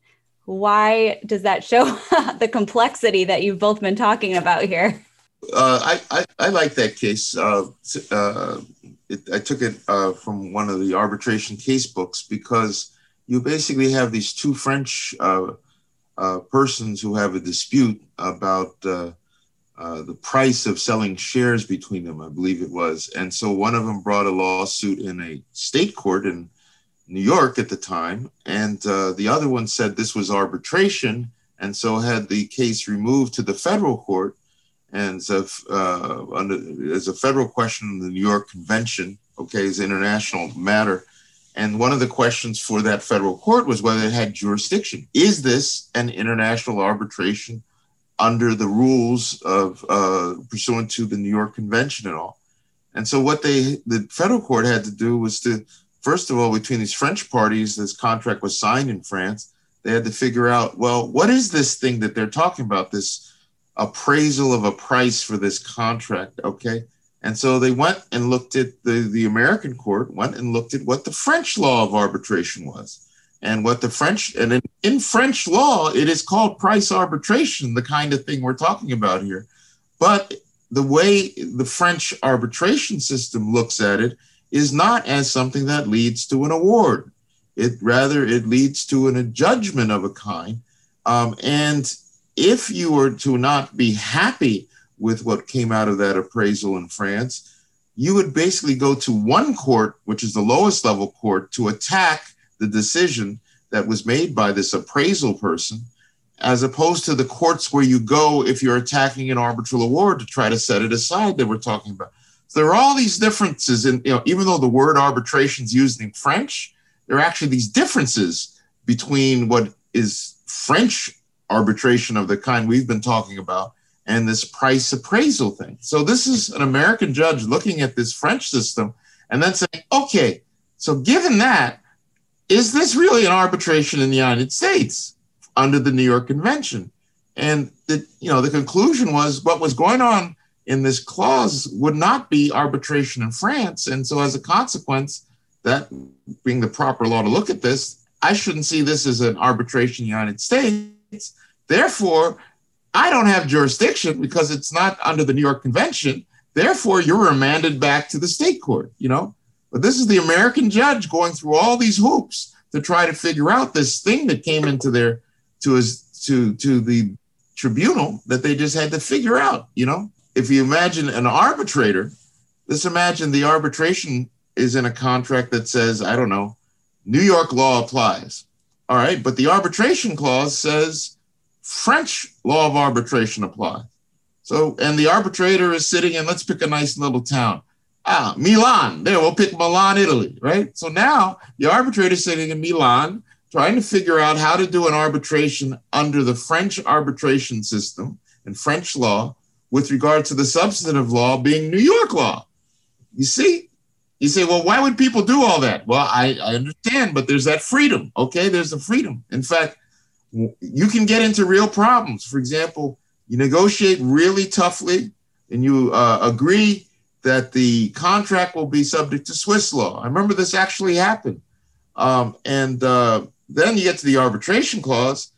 why does that show the complexity that you've both been talking about here? Uh, I, I, I like that case. Uh, uh, it, I took it uh, from one of the arbitration case books because you basically have these two French uh, uh, persons who have a dispute about uh, uh, the price of selling shares between them, I believe it was. And so one of them brought a lawsuit in a state court in New York at the time, and uh, the other one said this was arbitration, and so had the case removed to the federal court. And so, uh, under, as a federal question in the New York Convention, okay, is an international matter. And one of the questions for that federal court was whether it had jurisdiction. Is this an international arbitration under the rules of uh, pursuant to the New York Convention and all? And so what they, the federal court had to do was to, first of all, between these French parties, this contract was signed in France, they had to figure out, well, what is this thing that they're talking about, this appraisal of a price for this contract, okay? And so they went and looked at, the, the American court went and looked at what the French law of arbitration was. And what the French, and in, in French law, it is called price arbitration, the kind of thing we're talking about here. But the way the French arbitration system looks at it is not as something that leads to an award. It rather, it leads to an, a judgment of a kind. Um, and if you were to not be happy with what came out of that appraisal in France, you would basically go to one court, which is the lowest level court, to attack the decision that was made by this appraisal person, as opposed to the courts where you go if you're attacking an arbitral award to try to set it aside that we're talking about. So there are all these differences in, you know, even though the word arbitration is used in French, there are actually these differences between what is French arbitration of the kind we've been talking about and this price appraisal thing. So this is an American judge looking at this French system and then saying, okay, so given that, is this really an arbitration in the United States under the New York Convention? And the, you know, the conclusion was what was going on in this clause would not be arbitration in France. And so as a consequence, that being the proper law to look at this, I shouldn't see this as an arbitration in the United States. Therefore, I don't have jurisdiction because it's not under the New York Convention. Therefore, you're remanded back to the state court, you know? But this is the American judge going through all these hoops to try to figure out this thing that came into their, to his, to, to the tribunal that they just had to figure out, you know? If you imagine an arbitrator, let's imagine the arbitration is in a contract that says, I don't know, New York law applies. All right, but the arbitration clause says French law of arbitration applies. So, and the arbitrator is sitting in, let's pick a nice little town. Ah, Milan, there, we'll pick Milan, Italy, right? So now the arbitrator is sitting in Milan trying to figure out how to do an arbitration under the French arbitration system and French law with regard to the substantive law being New York law. You see? You say, well, why would people do all that? Well, I, I understand, but there's that freedom, okay? There's the freedom. In fact, you can get into real problems. For example, you negotiate really toughly and you uh, agree that the contract will be subject to Swiss law. I remember this actually happened. Um, and uh, then you get to the arbitration clause,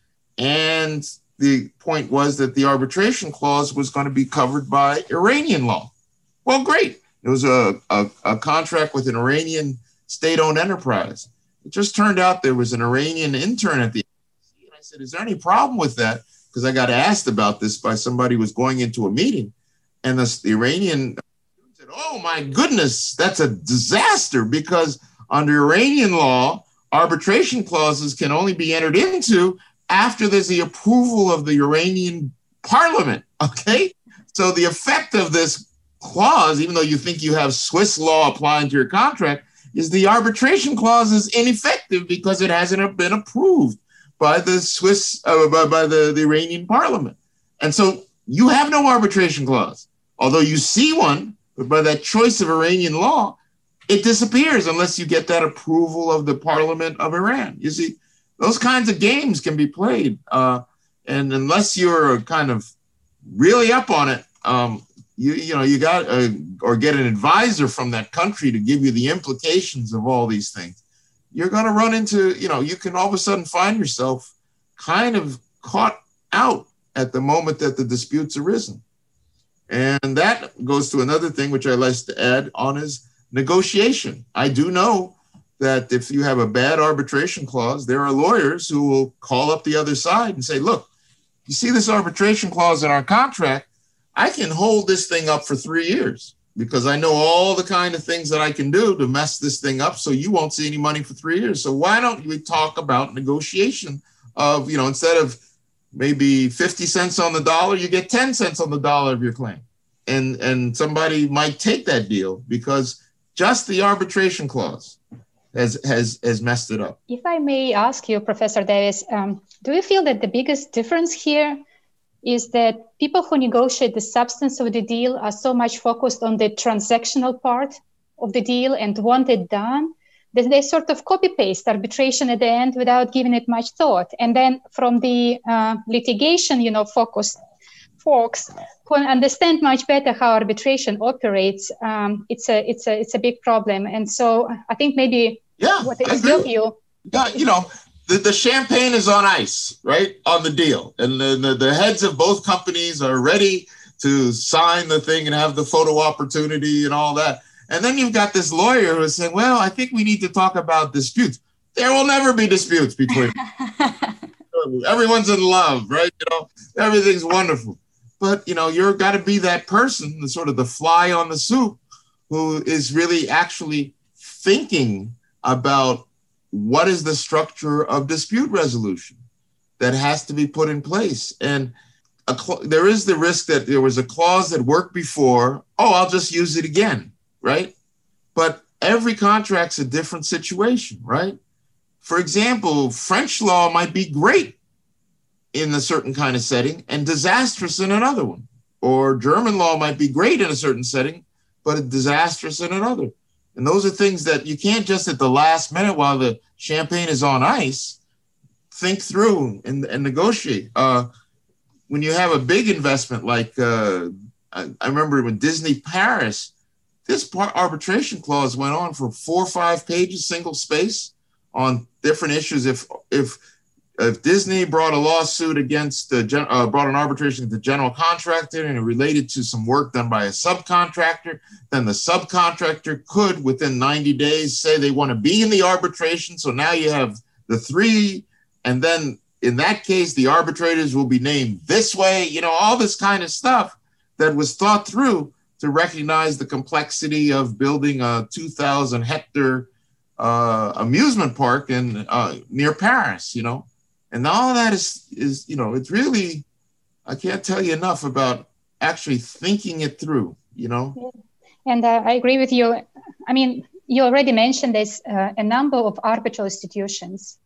and the point was that the arbitration clause was going to be covered by Iranian law. Well, great. It was a, a, a contract with an Iranian state-owned enterprise. It just turned out there was an Iranian intern at the embassy. And I said, is there any problem with that? Because I got asked about this by somebody who was going into a meeting. And the, the Iranian said, oh, my goodness, that's a disaster, because under Iranian law, arbitration clauses can only be entered into after there's the approval of the Iranian parliament, okay? So the effect of this clause, even though you think you have Swiss law applying to your contract, is the arbitration clause is ineffective because it hasn't been approved by the Swiss, uh, by, by the, the Iranian parliament. And so you have no arbitration clause, although you see one, but by that choice of Iranian law, it disappears unless you get that approval of the parliament of Iran. You see, those kinds of games can be played. Uh, and unless you're kind of really up on it, um, You, you know, you got uh, or get an advisor from that country to give you the implications of all these things. You're going to run into, you know, you can all of a sudden find yourself kind of caught out at the moment that the dispute's arisen. And that goes to another thing, which I like to add on, is negotiation. I do know that if you have a bad arbitration clause, there are lawyers who will call up the other side and say, look, you see this arbitration clause in our contract, I can hold this thing up for three years because I know all the kind of things that I can do to mess this thing up so you won't see any money for three years. So why don't we talk about negotiation of, you know, instead of maybe fifty cents on the dollar, you get ten cents on the dollar of your claim. And, and somebody might take that deal because just the arbitration clause has, has, has messed it up. If I may ask you, Professor Davis, um, do you feel that the biggest difference here is that people who negotiate the substance of the deal are so much focused on the transactional part of the deal and want it done, that they sort of copy-paste arbitration at the end without giving it much thought. And then from the uh, litigation, you know, focused folks who understand much better how arbitration operates, um, it's a it's a it's a big problem. And so I think maybe yeah, what is your view? Yeah, you know. The, the champagne is on ice, right, on the deal. And the, the, the heads of both companies are ready to sign the thing and have the photo opportunity and all that. And then you've got this lawyer who is saying, well, I think we need to talk about disputes. There will never be disputes between everyone's in love, right? You know, everything's wonderful. But, you know, you've got to be that person, the sort of the fly on the soup, who is really actually thinking about what is the structure of dispute resolution that has to be put in place. And a cl- there is the risk that there was a clause that worked before, oh, I'll just use it again, right? But every contract's a different situation, right? For example, French law might be great in a certain kind of setting and disastrous in another one. Or German law might be great in a certain setting, but disastrous in another. And those are things that you can't just at the last minute while the champagne is on ice, think through and, and negotiate. Uh, when you have a big investment like, uh, I, I remember when Disney Paris, this part arbitration clause went on for four or five pages, single space, on different issues. If if if Disney brought a lawsuit against the gen, uh, brought an arbitration against the general contractor and it related to some work done by a subcontractor, then the subcontractor could within ninety days say they want to be in the arbitration. So now you have the three, and then in that case the arbitrators will be named this way. You know, all this kind of stuff that was thought through to recognize the complexity of building a two thousand hectare uh, amusement park in uh, near Paris, you know. And all of that is, is, you know, it's really, I can't tell you enough about actually thinking it through, you know. Yeah. And uh, I agree with you. I mean, you already mentioned this, uh, a number of arbitral institutions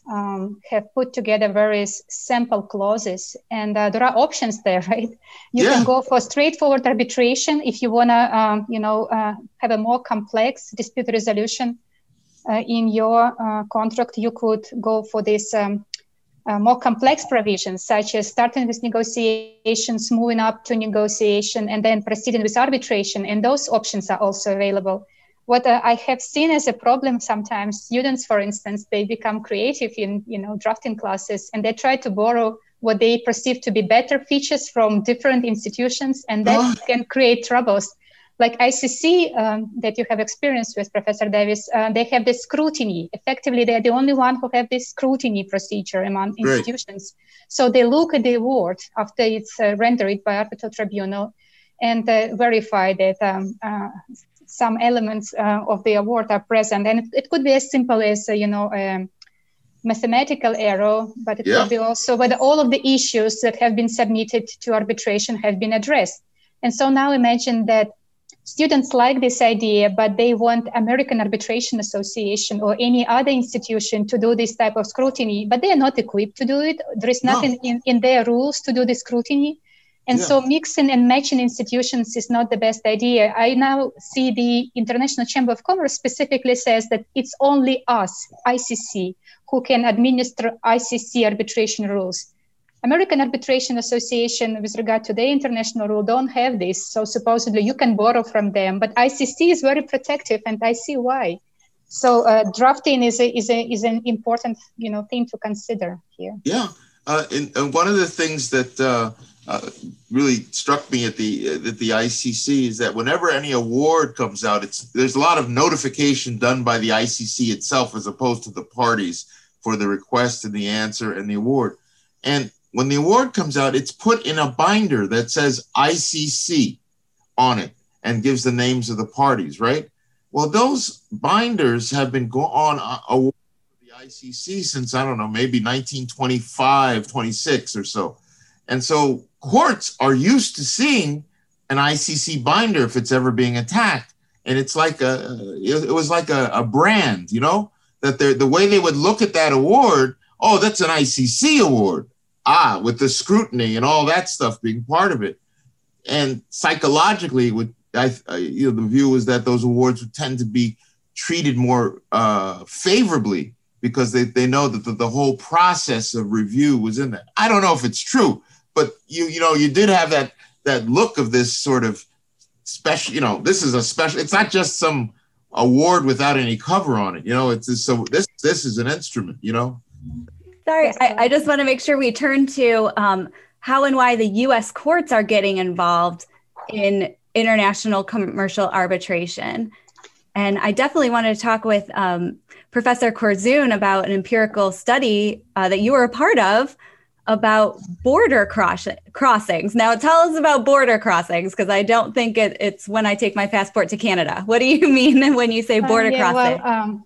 um, have put together various sample clauses, and uh, there are options there, right? You yeah. can go for straightforward arbitration if you want to, um, you know, uh, have a more complex dispute resolution uh, in your uh, contract. You could go for this um, Uh, more complex provisions, such as starting with negotiations, moving up to negotiation, and then proceeding with arbitration. And those options are also available. What uh, I have seen as a problem sometimes, students, for instance, they become creative in, you know, drafting classes, and they try to borrow what they perceive to be better features from different institutions, and that oh. can create troubles. Like I C C um, that you have experienced with, Professor Davis, uh, they have this scrutiny. Effectively, they're the only one who have this scrutiny procedure among Great. institutions. So they look at the award after it's uh, rendered by arbitral tribunal and uh, verify that um, uh, some elements uh, of the award are present. And it, it could be as simple as, uh, you know, um, mathematical error, but it yeah. could be also whether all of the issues that have been submitted to arbitration have been addressed. And so now imagine that students like this idea, but they want American Arbitration Association or any other institution to do this type of scrutiny, but they are not equipped to do it. There is nothing no. in, in their rules to do the scrutiny. And yeah. so mixing and matching institutions is not the best idea. I now see the International Chamber of Commerce specifically says that it's only us, I C C, who can administer I C C arbitration rules. American Arbitration Association, with regard to their international rule, don't have this. So supposedly you can borrow from them, but I C C is very protective, and I see why. So uh, drafting is a, is a, is an important, you know, thing to consider here. Yeah, uh, and, and one of the things that uh, uh, really struck me at the uh, at the I C C is that whenever any award comes out, it's there's a lot of notification done by the I C C itself as opposed to the parties for the request and the answer and the award. And when the award comes out, it's put in a binder that says I C C on it and gives the names of the parties, right? Well, those binders have been going on uh, award for the I C C since, I don't know, maybe nineteen twenty-five, twenty-six or so. And so courts are used to seeing an I C C binder if it's ever being attacked. And it's like a, it was like a, a brand, you know, that they're, the way they would look at that award, oh, that's an I C C award. Ah, with the scrutiny and all that stuff being part of it. And psychologically, with I, I, you know, the view is that those awards would tend to be treated more uh, favorably because they, they know that the, the whole process of review was in there. I don't know if it's true, but you you know, you did have that that look of this sort of special, you know, this is a special, it's not just some award without any cover on it. You know, it's just, so this this is an instrument, you know. Sorry, I, I just want to make sure we turn to um, how and why the U S courts are getting involved in international commercial arbitration. And I definitely want to talk with um, Professor Korzoon about an empirical study uh, that you were a part of about border cross- crossings. Now, tell us about border crossings, because I don't think it, it's when I take my passport to Canada. What do you mean when you say border uh, yeah, crossing? Well, um,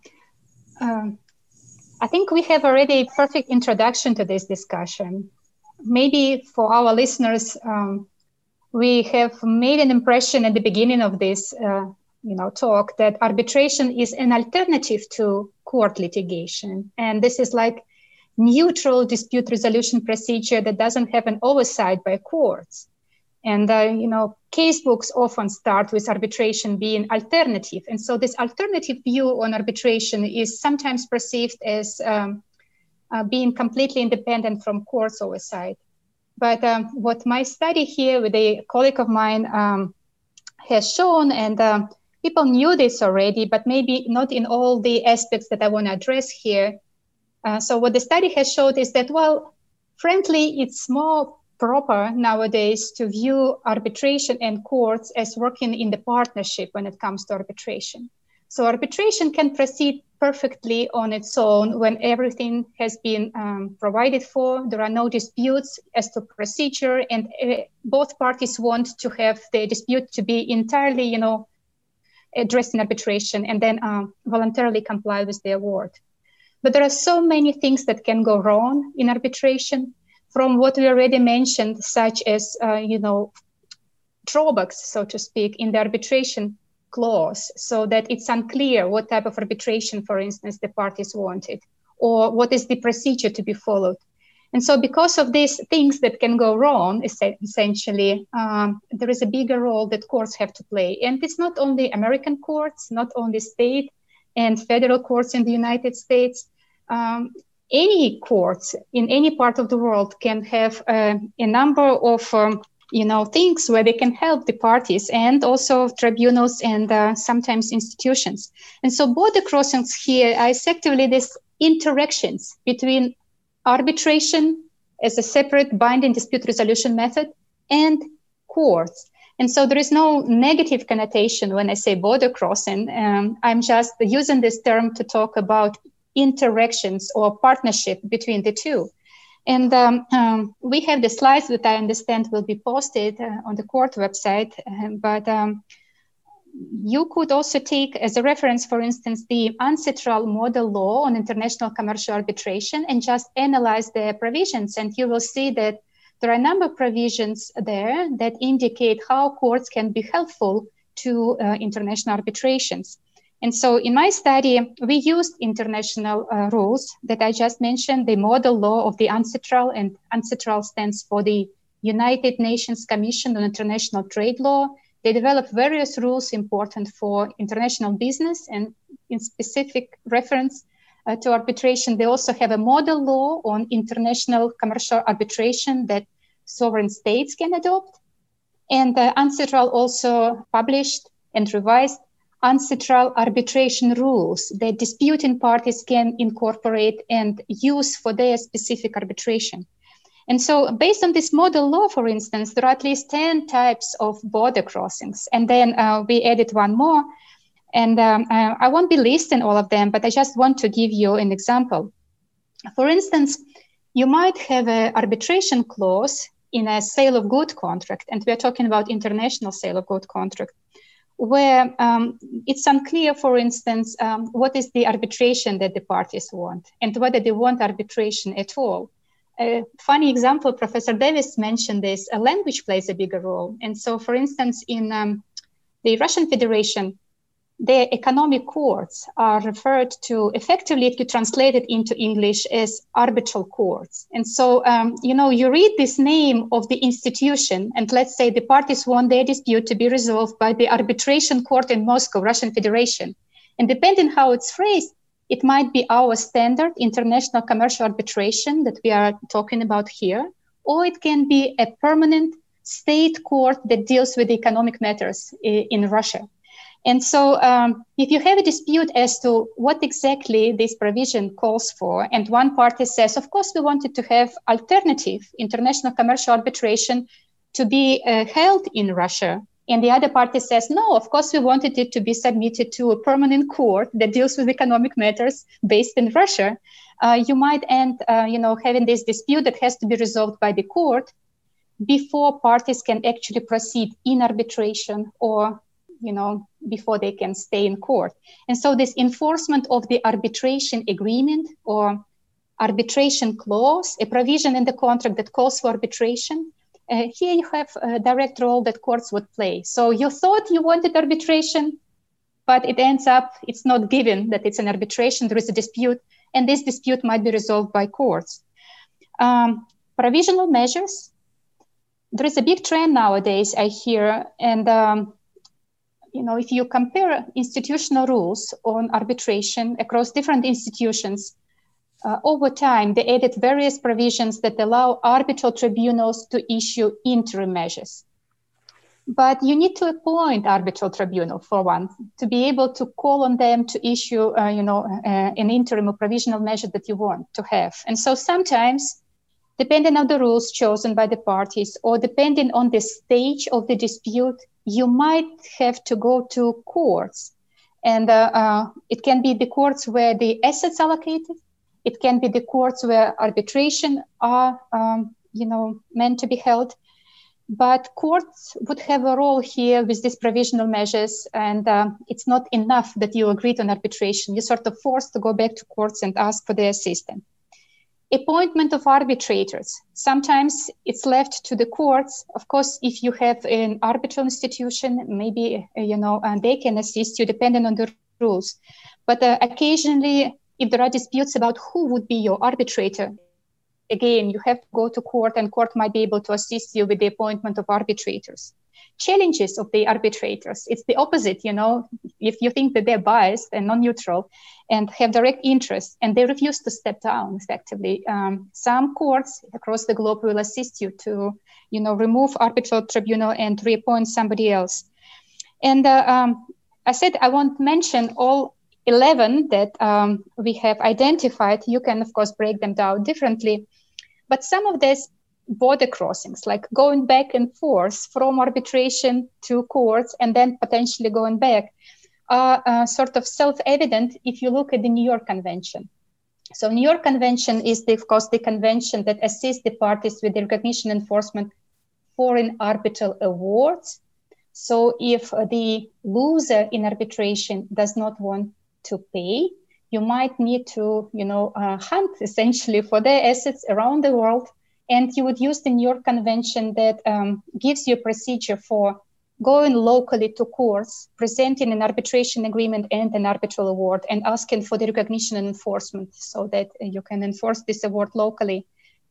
um, I think we have already a perfect introduction to this discussion. Maybe for our listeners, um, we have made an impression at the beginning of this uh, you know, talk that arbitration is an alternative to court litigation. And this is like neutral dispute resolution procedure that doesn't have an oversight by courts. And, uh, you know, case books often start with arbitration being alternative. And so this alternative view on arbitration is sometimes perceived as um, uh, being completely independent from courts oversight. But um, what my study here with a colleague of mine um, has shown, and um, people knew this already, but maybe not in all the aspects that I want to address here, Uh, so what the study has showed is that, well, frankly, it's more proper nowadays to view arbitration and courts as working in the partnership when it comes to arbitration. So arbitration can proceed perfectly on its own when everything has been um, provided for, there are no disputes as to procedure, and uh, both parties want to have the dispute to be entirely, you know, addressed in arbitration and then um, voluntarily comply with the award. But there are so many things that can go wrong in arbitration, from what we already mentioned, such as, uh, you know, drawbacks, so to speak, in the arbitration clause, so that it's unclear what type of arbitration, for instance, the parties wanted, or what is the procedure to be followed. And so because of these things that can go wrong, essentially, um, there is a bigger role that courts have to play. And it's not only American courts, not only state and federal courts in the United States. Um, any courts in any part of the world can have uh, a number of um, you know, things where they can help the parties, and also tribunals and uh, sometimes institutions. And so border crossings here are effectively these interactions between arbitration as a separate binding dispute resolution method and courts. And so there is no negative connotation when I say border crossing. Um, I'm just using this term to talk about interactions or partnership between the two. And um, um, we have the slides that I understand will be posted uh, on the court website, uh, but um, you could also take as a reference, for instance, the UNCITRAL model law on international commercial arbitration and just analyze the provisions. And you will see that there are a number of provisions there that indicate how courts can be helpful to uh, international arbitrations. And so in my study, we used international uh, rules that I just mentioned, the model law of the UNCITRAL, and UNCITRAL stands for the United Nations Commission on International Trade Law. They developed various rules important for international business, and in specific reference uh, to arbitration, they also have a model law on international commercial arbitration that sovereign states can adopt. And uh, UNCITRAL also published and revised UNCITRAL arbitration rules that disputing parties can incorporate and use for their specific arbitration. And so based on this model law, for instance, there are at least ten types of border crossings. And then uh, we added one more. And um, uh, I won't be listing all of them, but I just want to give you an example. For instance, you might have an arbitration clause in a sale of good contract, and we're talking about international sale of good contract, where um, it's unclear, for instance, um, what is the arbitration that the parties want and whether they want arbitration at all. A funny example, Professor Davis mentioned this, a language plays a bigger role. And so, for instance, in um, the Russian Federation, the economic courts are referred to, effectively, if you translate it into English, as arbitral courts. And so, um, you know, you read this name of the institution, and let's say the parties want their dispute to be resolved by the arbitration court in Moscow, Russian Federation. And depending how it's phrased, it might be our standard international commercial arbitration that we are talking about here, or it can be a permanent state court that deals with economic matters in Russia. And so um, if you have a dispute as to what exactly this provision calls for, and one party says, of course, we wanted to have alternative international commercial arbitration to be uh, held in Russia, and the other party says, no, of course, we wanted it to be submitted to a permanent court that deals with economic matters based in Russia, uh, you might end uh, you know, having this dispute that has to be resolved by the court before parties can actually proceed in arbitration, or you know, before they can stay in court. And so this enforcement of the arbitration agreement or arbitration clause, a provision in the contract that calls for arbitration, uh, here you have a direct role that courts would play. So you thought you wanted arbitration, but it ends up, it's not given that it's an arbitration, there is a dispute, and this dispute might be resolved by courts. Um, provisional measures, there is a big trend nowadays, I hear, and um, you know, if you compare institutional rules on arbitration across different institutions, uh, over time, they added various provisions that allow arbitral tribunals to issue interim measures. But you need to appoint arbitral tribunal for one, to be able to call on them to issue, uh, you know, uh, an interim or provisional measure that you want to have. And so sometimes, depending on the rules chosen by the parties, or depending on the stage of the dispute, you might have to go to courts. And uh, uh, it can be the courts where the assets are located. It can be the courts where arbitration are, um, you know, meant to be held. But courts would have a role here with these provisional measures, and uh, it's not enough that you agreed on arbitration. You're sort of forced to go back to courts and ask for their assistance. Appointment of arbitrators. Sometimes it's left to the courts. Of course, if you have an arbitral institution, maybe, uh, you know, and they can assist you depending on the rules. But uh, occasionally, if there are disputes about who would be your arbitrator, again, you have to go to court, and court might be able to assist you with the appointment of arbitrators. Challenges of the arbitrators, it's the opposite, you know, if you think that they're biased and non-neutral and have direct interest, and they refuse to step down effectively. Um, some courts across the globe will assist you to, you know, remove arbitral tribunal and reappoint somebody else. And uh, um, I said I won't mention all eleven that um, we have identified. You can, of course, break them down differently. But some of these border crossings, like going back and forth from arbitration to courts and then potentially going back, are uh, sort of self-evident if you look at the New York Convention. So New York Convention is, the, of course, the convention that assists the parties with the recognition and enforcement foreign arbitral awards. So if uh, the loser in arbitration does not want to pay, you might need to, you know, uh, hunt essentially for their assets around the world. And you would use the New York Convention that um, gives you a procedure for going locally to courts, presenting an arbitration agreement and an arbitral award, and asking for the recognition and enforcement so that you can enforce this award locally.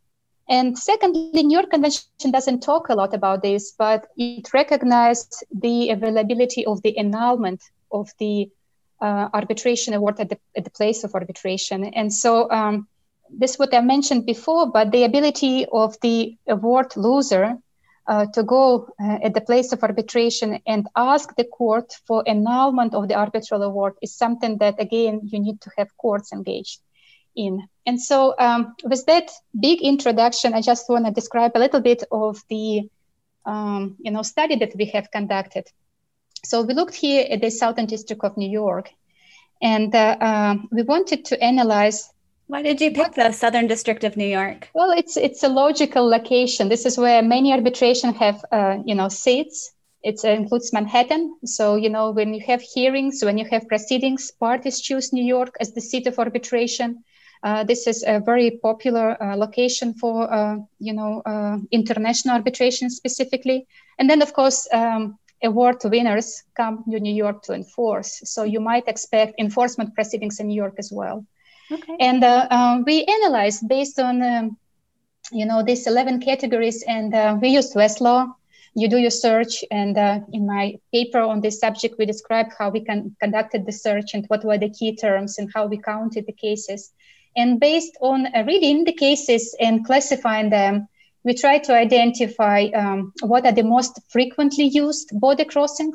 And secondly, the New York Convention doesn't talk a lot about this, but it recognized the availability of the annulment of the Uh, arbitration award at the, at the place of arbitration. And so um, this is what I mentioned before, but the ability of the award loser uh, to go uh, at the place of arbitration and ask the court for annulment of the arbitral award is something that, again, you need to have courts engaged in. And so um, with that big introduction, I just want to describe a little bit of the um, you know, study that we have conducted. So we looked here at the Southern District of New York, and uh, uh, we wanted to analyze. Why did you pick what, the Southern District of New York? Well, it's it's a logical location. This is where many arbitration have, uh, you know, seats. It uh, includes Manhattan. So, you know, when you have hearings, when you have proceedings, parties choose New York as the seat of arbitration. Uh, this is a very popular uh, location for, uh, you know, uh, international arbitration specifically. And then, of course, um, award winners come to New York to enforce. So you might expect enforcement proceedings in New York as well. Okay. And uh, um, we analyzed based on, um, you know, these eleven categories, and uh, we used Westlaw. You do your search, and uh, in my paper on this subject, we described how we can conducted the search and what were the key terms and how we counted the cases. And based on uh, reading the cases and classifying them, we try to identify um, what are the most frequently used border crossings.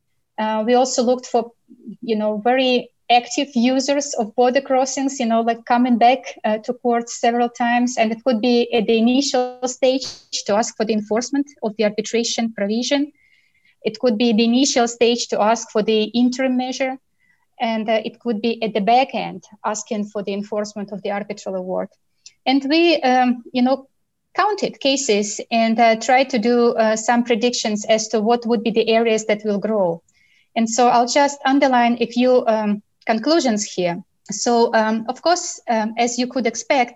Uh, we also looked for, you know, very active users of border crossings, you know, like coming back uh, to court several times. And it could be at the initial stage to ask for the enforcement of the arbitration provision. It could be the initial stage to ask for the interim measure. And uh, it could be at the back end, asking for the enforcement of the arbitral award. And we, um, you know, counted cases and uh, tried to do uh, some predictions as to what would be the areas that will grow. And so I'll just underline a few um, conclusions here. So, um, of course, um, as you could expect,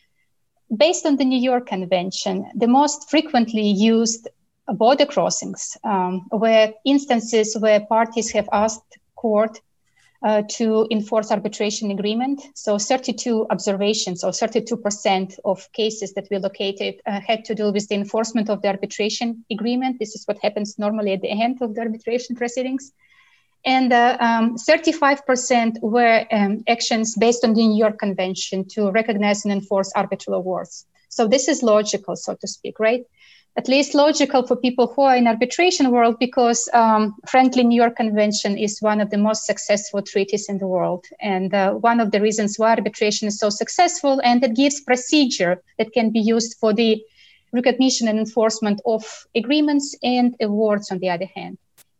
based on the New York Convention, the most frequently used border crossings um, were instances where parties have asked court Uh, to enforce arbitration agreement. So thirty-two observations, or thirty-two percent of cases that we located uh, had to do with the enforcement of the arbitration agreement. This is what happens normally at the end of the arbitration proceedings. And uh, um, thirty-five percent were um, actions based on the New York Convention to recognize and enforce arbitral awards. So this is logical, so to speak, right? at least logical for people who are in arbitration world, because um, Friendly New York Convention is one of the most successful treaties in the world. And uh, one of the reasons why arbitration is so successful, and it gives procedure that can be used for the recognition and enforcement of agreements and awards on the other hand.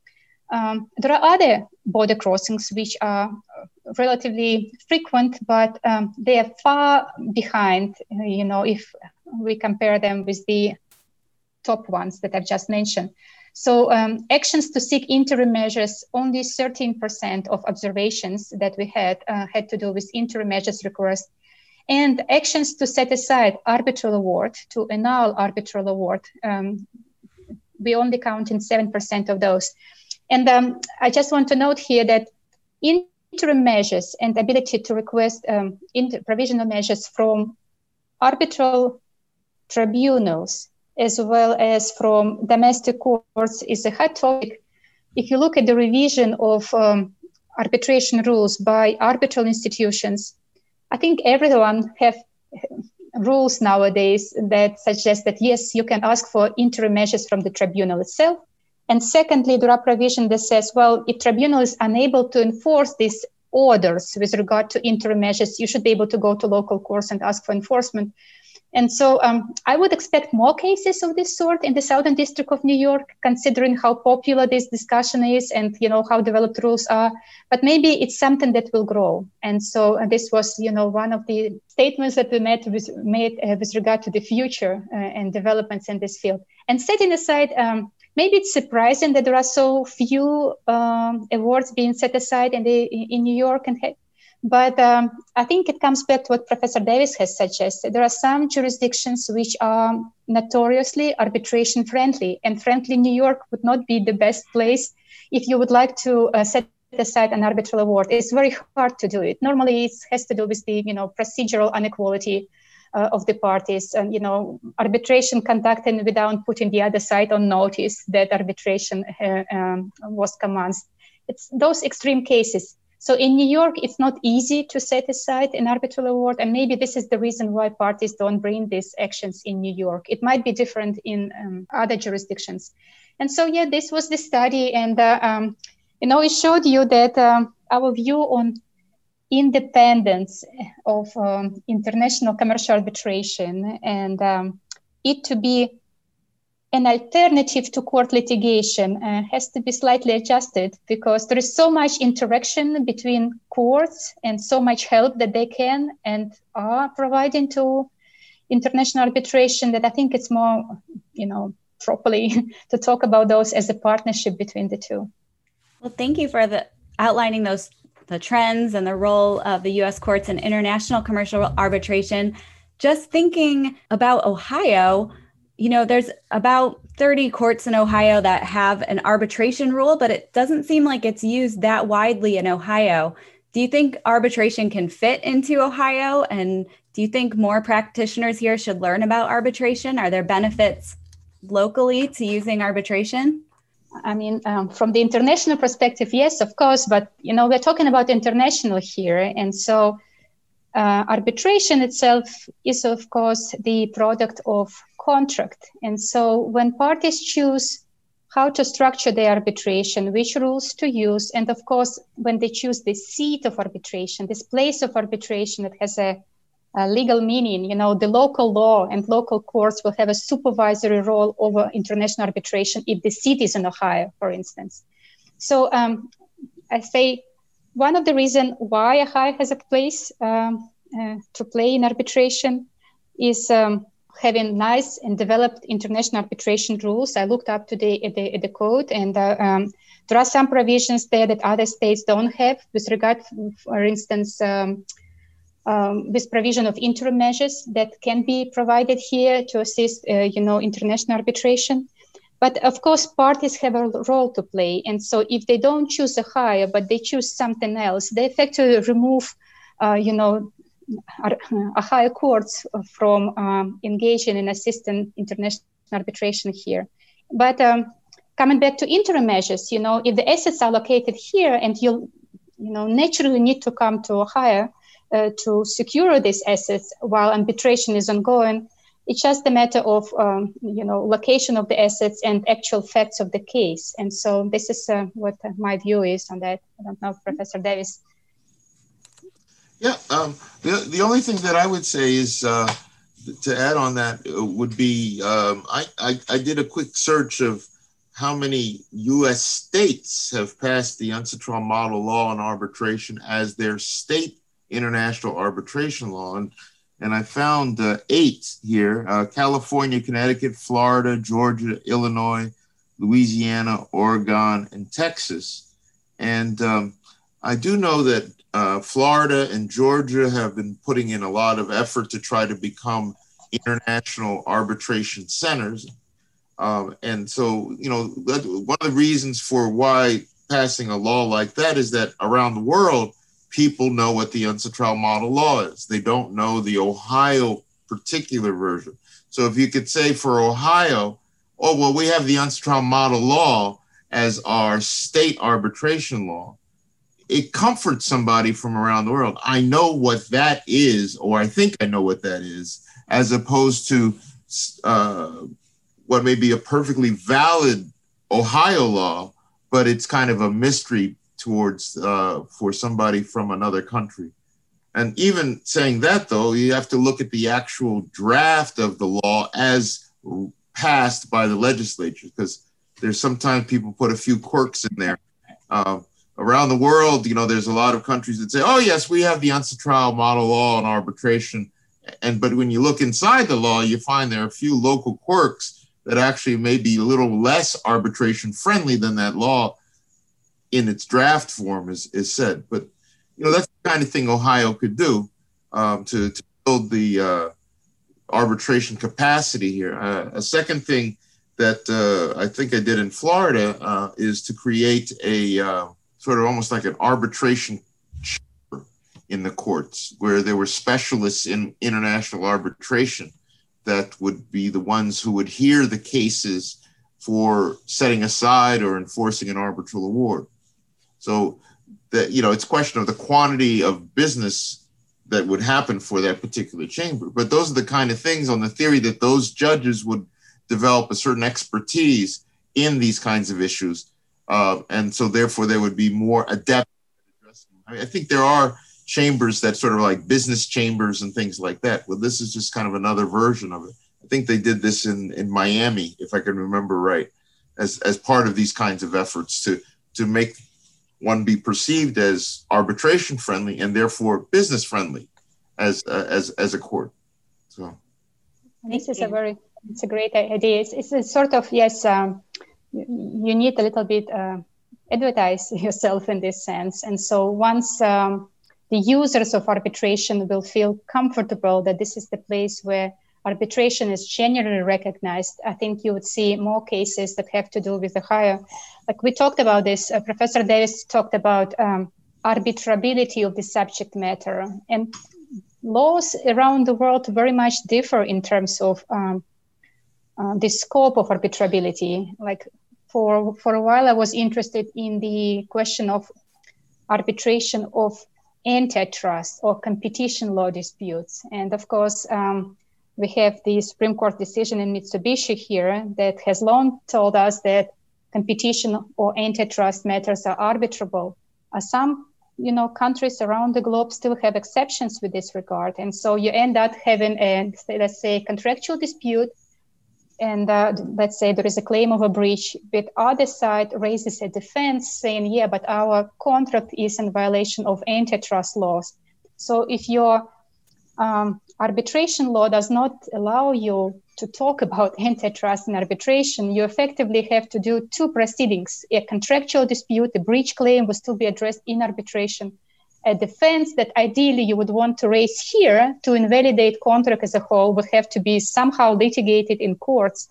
Um, there are other border crossings which are relatively frequent, but um, they are far behind, you know, if we compare them with the top ones that I've just mentioned. So um, actions to seek interim measures, only thirteen percent of observations that we had uh, had to do with interim measures request. And actions to set aside arbitral award, to annul arbitral award, um, we only count in seven percent of those. And um, I just want to note here that interim measures and ability to request um, inter- provisional measures from arbitral tribunals as well as from domestic courts is a hot topic. If you look at the revision of um, arbitration rules by arbitral institutions, I think everyone have rules nowadays that suggest that, yes, you can ask for interim measures from the tribunal itself. And secondly, there are provisions that says, well, if tribunal is unable to enforce these orders with regard to interim measures, you should be able to go to local courts and ask for enforcement. And so um, I would expect more cases of this sort in the Southern District of New York, considering how popular this discussion is and, you know, how developed rules are. But maybe it's something that will grow. And so uh, this was, you know, one of the statements that we made with, made, uh, with regard to the future uh, and developments in this field. And setting aside, um, maybe it's surprising that there are so few um, awards being set aside in, the, in New York and But um, I think it comes back to what Professor Davis has suggested. There are some jurisdictions which are notoriously arbitration friendly, and Friendly New York would not be the best place if you would like to uh, set aside an arbitral award. It's very hard to do it. Normally it has to do with the, you know, procedural inequality uh, of the parties, and, you know, arbitration conducted without putting the other side on notice that arbitration uh, um, was commenced. It's those extreme cases. So in New York, it's not easy to set aside an arbitral award, and maybe this is the reason why parties don't bring these actions in New York. It might be different in um, other jurisdictions. And so, yeah, this was the study, and, uh, um, you know, it showed you that um, our view on independence of um, international commercial arbitration and um, it to be an alternative to court litigation uh, has to be slightly adjusted, because there is so much interaction between courts and so much help that they can and are providing to international arbitration that I think it's more, you know, properly to talk about those as a partnership between the two. Well, thank you for the outlining those the trends and the role of the U S courts in international commercial arbitration. Just thinking about Ohio, you know, there's about thirty courts in Ohio that have an arbitration rule, but it doesn't seem like it's used that widely in Ohio. Do you think arbitration can fit into Ohio? And do you think more practitioners here should learn about arbitration? Are there benefits locally to using arbitration? I mean, um, from the international perspective, yes, of course. But, you know, we're talking about international here. And so Uh, arbitration itself is, of course, the product of contract. And so when parties choose how to structure their arbitration, which rules to use, and of course, when they choose the seat of arbitration, this place of arbitration that has a, a legal meaning, you know, the local law and local courts will have a supervisory role over international arbitration if the seat is in Ohio, for instance. So um, I say, one of the reasons why Ohio has a place um, uh, to play in arbitration is um, having nice and developed international arbitration rules. I looked up today at the, at the code, and uh, um, there are some provisions there that other states don't have with regard, for instance, um, um, this provision of interim measures that can be provided here to assist, uh, you know, international arbitration. But of course, parties have a role to play. And so if they don't choose Ohio, but they choose something else, they effectively remove, uh, you know, Ohio courts from um, engaging in assisting international arbitration here. But um, coming back to interim measures, you know, if the assets are located here and you, you know, naturally need to come to Ohio uh, to secure these assets while arbitration is ongoing, It's just a matter of, um, you know, location of the assets and actual facts of the case. And so this is uh, what my view is on that. I don't know, Professor Davis. Yeah, um, the, the only thing that I would say is uh, to add on that would be, um, I, I, I did a quick search of how many U S states have passed the UNCITRAL model law on arbitration as their state international arbitration law. And, and I found uh, eight here, uh, California, Connecticut, Florida, Georgia, Illinois, Louisiana, Oregon, and Texas. And um, I do know that uh, Florida and Georgia have been putting in a lot of effort to try to become international arbitration centers. Um, and so, you know, that, one of the reasons for why passing a law like that is that around the world, people know what the UNCITRAL model law is. They don't know the Ohio particular version. So if you could say for Ohio, oh, well, we have the UNCITRAL model law as our state arbitration law, it comforts somebody from around the world. I know what that is, or I think I know what that is, as opposed to uh, what may be a perfectly valid Ohio law, but it's kind of a mystery towards uh, for somebody from another country. And even saying that, though, you have to look at the actual draft of the law as passed by the legislature, because there's sometimes people put a few quirks in there. Uh, around the world, you know, there's a lot of countries that say, oh, yes, we have the UNCITRAL model law on arbitration. And but when you look inside the law, you find there are a few local quirks that actually may be a little less arbitration friendly than that law in its draft form is, is said. But, you know, that's the kind of thing Ohio could do um, to, to build the uh, arbitration capacity here. Uh, a second thing that uh, I think I did in Florida uh, is to create a uh, sort of almost like an arbitration chamber in the courts, where there were specialists in international arbitration that would be the ones who would hear the cases for setting aside or enforcing an arbitral award. So that, you know, it's a question of the quantity of business that would happen for that particular chamber. But those are the kind of things on the theory that those judges would develop a certain expertise in these kinds of issues. Uh, and so therefore they would be more adept at addressing them. I mean, I think there are chambers that sort of like business chambers and things like that. Well, this is just kind of another version of it. I think they did this in, in Miami, if I can remember right, as, as part of these kinds of efforts to, to make one be perceived as arbitration friendly and therefore business friendly as, uh, as, as a court. So this is a very, it's a great idea. It's, it's a sort of, yes, um, you, you need a little bit uh, advertise yourself in this sense. And so once um, the users of arbitration will feel comfortable that this is the place where arbitration is generally recognized, I think you would see more cases that have to do with the higher. Like we talked about this, uh, Professor Davis talked about um, arbitrability of the subject matter. And laws around the world very much differ in terms of um, uh, the scope of arbitrability. Like for, for a while, I was interested in the question of arbitration of antitrust or competition law disputes. And of course, um, we have the Supreme Court decision in Mitsubishi here that has long told us that competition or antitrust matters are arbitrable. Uh, some, you know, countries around the globe still have exceptions with this regard. And so you end up having a, let's say, contractual dispute. And uh, let's say there is a claim of a breach, but other side raises a defense saying, yeah, but our contract is in violation of antitrust laws. So if your um, arbitration law does not allow you to talk about antitrust in arbitration, you effectively have to do two proceedings. A contractual dispute, a breach claim will still be addressed in arbitration. A defense that ideally you would want to raise here to invalidate contract as a whole would have to be somehow litigated in courts.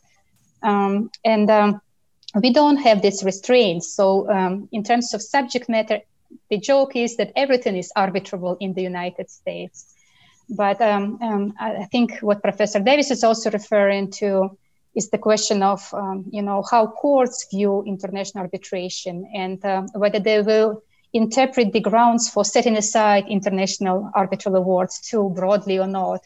Um, and um, we don't have this restraint. So um, in terms of subject matter, the joke is that everything is arbitrable in the United States. But um, um, I think what Professor Davis is also referring to is the question of, um, you know, how courts view international arbitration and uh, whether they will interpret the grounds for setting aside international arbitral awards too broadly or not.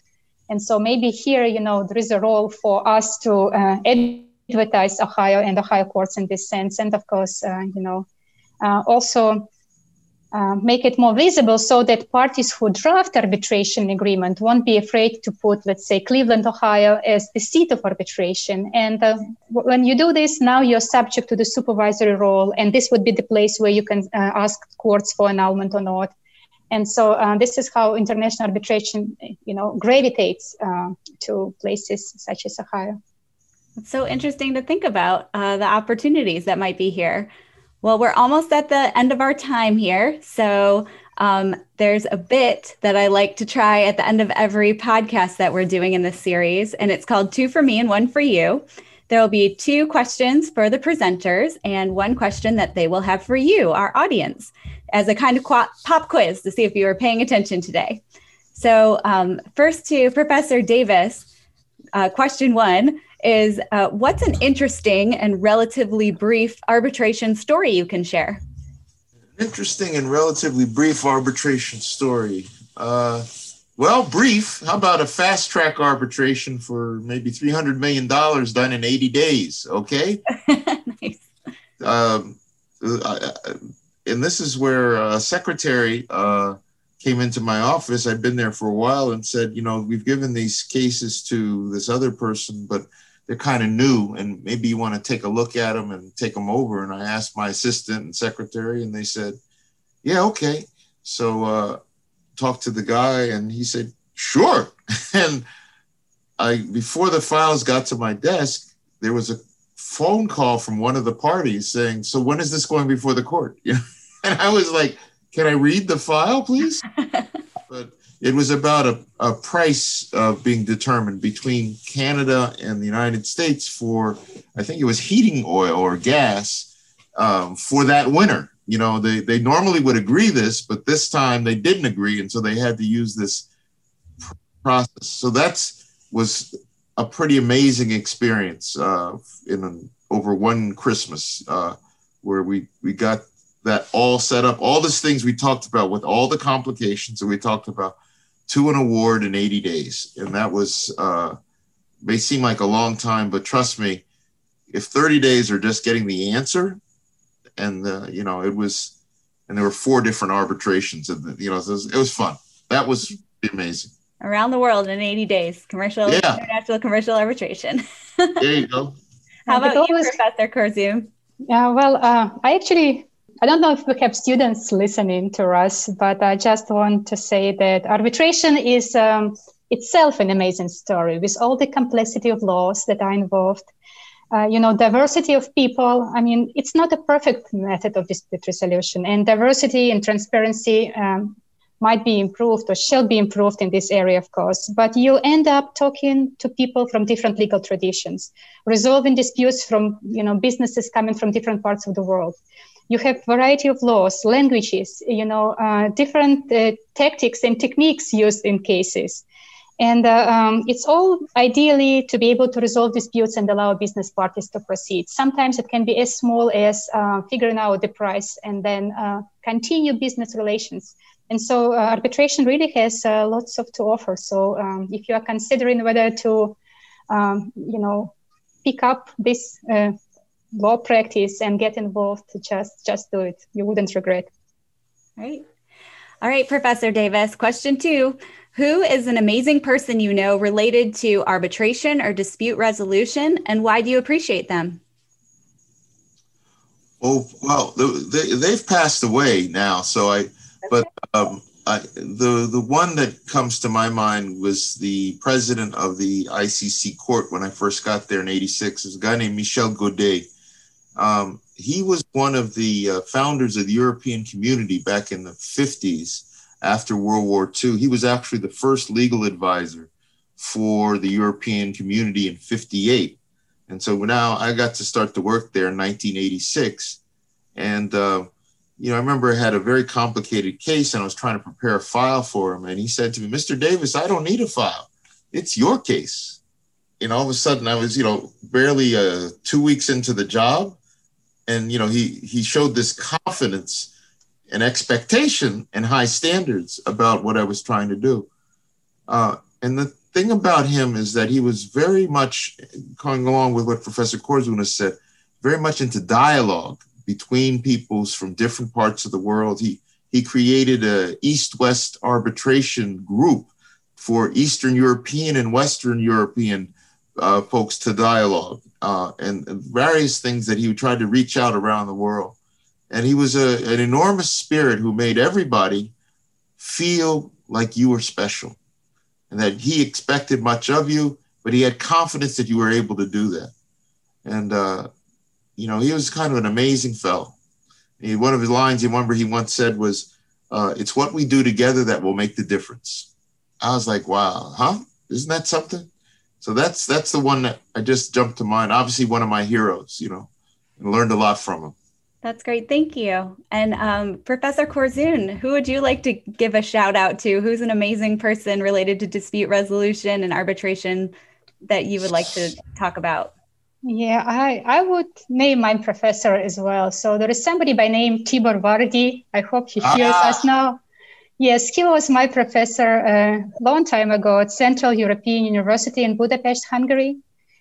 And so maybe here, you know, there is a role for us to uh, advertise Ohio and Ohio courts in this sense. And of course, uh, you know, uh, also uh, make it more visible so that parties who draft arbitration agreement won't be afraid to put, let's say, Cleveland, Ohio as the seat of arbitration. And uh, when you do this, now you're subject to the supervisory role. And this would be the place where you can uh, ask courts for annulment or not. And so uh, this is how international arbitration, you know, gravitates uh, to places such as Ohio. It's so interesting to think about uh, the opportunities that might be here. Well, we're almost at the end of our time here. So um, there's a bit that I like to try at the end of every podcast that we're doing in this series, and it's called Two for Me and One for You. There will be two questions for the presenters and one question that they will have for you, our audience, as a kind of qu- pop quiz to see if you were paying attention today. So um, first to Professor Davis, uh, question one is, uh, what's an interesting and relatively brief arbitration story you can share? Interesting and relatively brief arbitration story. Uh, well, brief. How about a fast track arbitration for maybe three hundred million dollars done in eighty days? Okay. Nice. Um, I, I, and this is where a secretary uh, came into my office. I'd been there for a while and said, you know, we've given these cases to this other person, but they're kind of new and maybe you want to take a look at them and take them over. And I asked my assistant and secretary and they said, yeah, okay. So uh, talked to the guy and he said, sure. And I, before the files got to my desk, there was a phone call from one of the parties saying, so when is this going before the court? You know? And I was like, can I read the file, please? But it was about a, a price uh, being determined between Canada and the United States for, I think it was heating oil or gas um, for that winter. You know, they, they normally would agree this, but this time they didn't agree. And so they had to use this process. So that's was a pretty amazing experience uh, in an, over one Christmas uh, where we, we got that all set up, all these things we talked about with all the complications that we talked about to an award in eighty days. And that was, uh, may seem like a long time, but trust me, if thirty days are just getting the answer and, uh, you know, it was, and there were four different arbitrations and, you know, it was, it was fun. That was amazing. Around the world in eighty days, commercial, yeah. International commercial arbitration. There you go. How about you, Professor Kurzum? Yeah, well, uh, I actually, I don't know if we have students listening to us, but I just want to say that arbitration is um, itself an amazing story with all the complexity of laws that are involved. Uh, you know, diversity of people. I mean, it's not a perfect method of dispute resolution, and diversity and transparency um, might be improved or shall be improved in this area, of course. But you end up talking to people from different legal traditions, resolving disputes from, you know, businesses coming from different parts of the world. You have variety of laws, languages, you know, uh, different uh, tactics and techniques used in cases. And uh, um, it's all ideally to be able to resolve disputes and allow business parties to proceed. Sometimes it can be as small as uh, figuring out the price and then uh, continue business relations. And so uh, arbitration really has uh, lots of to offer. So um, if you are considering whether to, um, you know, pick up this uh, law practice and get involved, just just do it. You wouldn't regret. Right. All right, Professor Davis, question two. Who is an amazing person you know related to arbitration or dispute resolution, and why do you appreciate them? Oh, well, they, they've passed away now. So I, but um, I, the, the one that comes to my mind was the president of the I C C court when I first got there in eighty-six. Is a guy named Michel Godet. Um, he was one of the uh, founders of the European Community back in the fifties after World War Two. He was actually the first legal advisor for the European Community in fifty-eight. And so now I got to start to work there in nineteen eighty-six. And, uh, you know, I remember I had a very complicated case and I was trying to prepare a file for him. And he said to me, Mister Davis, I don't need a file. It's your case. And all of a sudden I was, you know, barely uh, two weeks into the job. And, you know, he, he showed this confidence and expectation and high standards about what I was trying to do. Uh, and the thing about him is that he was very much, going along with what Professor Korzun has said, very much into dialogue between peoples from different parts of the world. He he created a East-West arbitration group for Eastern European and Western European uh, folks to dialogue, uh, and, and various things that he would try to reach out around the world. And he was a, an enormous spirit who made everybody feel like you were special, and that he expected much of you, but he had confidence that you were able to do that. And, uh, you know, he was kind of an amazing fellow. He, one of his lines, you remember he once said was, uh, it's what we do together that will make the difference. I was like, wow, huh? Isn't that something? So that's that's the one that I just jumped to mind. Obviously one of my heroes, you know, and learned a lot from him. That's great. Thank you. And um, Professor Korzun, who would you like to give a shout out to? Who's an amazing person related to dispute resolution and arbitration that you would like to talk about? Yeah, I, I would name my professor as well. So there is somebody by name Tibor Vardi. I hope he hears ah. us now. Yes, he was my professor a long time ago at Central European University in Budapest, Hungary.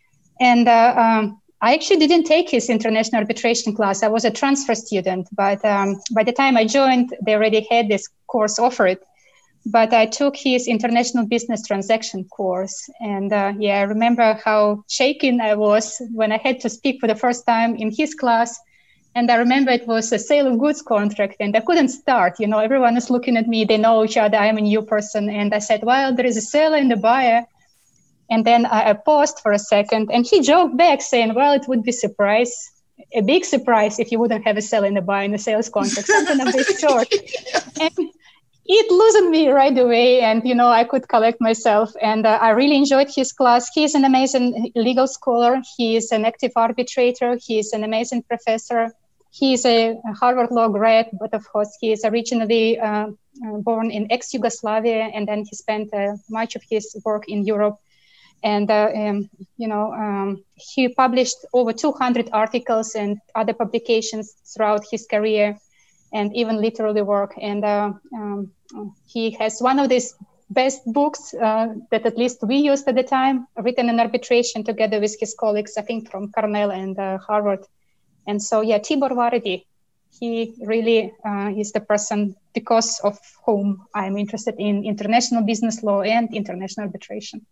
And uh, um, I actually didn't take his international arbitration class. I was a transfer student, but um, by the time I joined, they already had this course offered. But I took his international business transaction course. And uh, yeah, I remember how shaken I was when I had to speak for the first time in his class. And I remember it was a sale of goods contract and I couldn't start. You know, everyone is looking at me. They know each other. I'm a new person. And I said, well, there is a seller and a buyer. And then I, I paused for a second and he joked back saying, well, it would be a surprise, a big surprise if you wouldn't have a seller and a buyer in the sales contract, something of this sort. And it loosened me right away. And, you know, I could collect myself. And uh, I really enjoyed his class. He's an amazing legal scholar. He is an active arbitrator. He is an amazing professor. He is a Harvard Law grad, but of course, he is originally uh, born in ex-Yugoslavia. And then he spent uh, much of his work in Europe. And, uh, um, you know, um, he published over two hundred articles and other publications throughout his career, and even literary work. And uh, um, he has one of these best books uh, that at least we used at the time, written in arbitration together with his colleagues, I think from Cornell and uh, Harvard. And so, yeah, Tibor Vardi, he really uh, is the person because of whom I'm interested in international business law and international arbitration.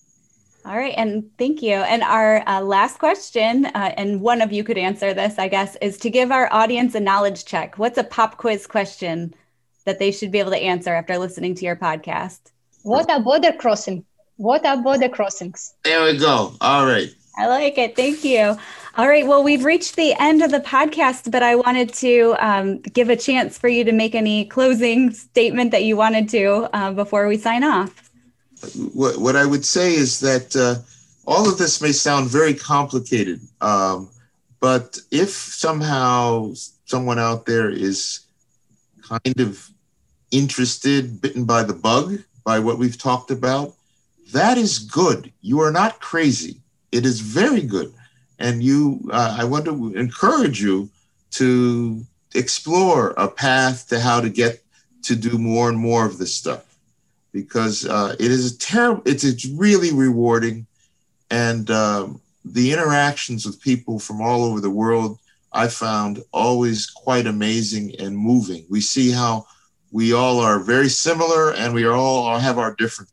All right. And thank you. And our uh, last question, uh, and one of you could answer this, I guess, is to give our audience a knowledge check. What's a pop quiz question that they should be able to answer after listening to your podcast? What are border crossing? What are border crossings? There we go. All right. I like it. Thank you. All right. Well, we've reached the end of the podcast, but I wanted to um, give a chance for you to make any closing statement that you wanted to uh, before we sign off. What, what I would say is that uh, all of this may sound very complicated, um, but if somehow someone out there is kind of interested, bitten by the bug, by what we've talked about, that is good. You are not crazy. It is very good. And you, uh, I want to encourage you to explore a path to how to get to do more and more of this stuff. Because uh, it is a terrible, it's, it's really rewarding. And um, the interactions with people from all over the world, I found always quite amazing and moving. We see how we all are very similar and we are all have our different,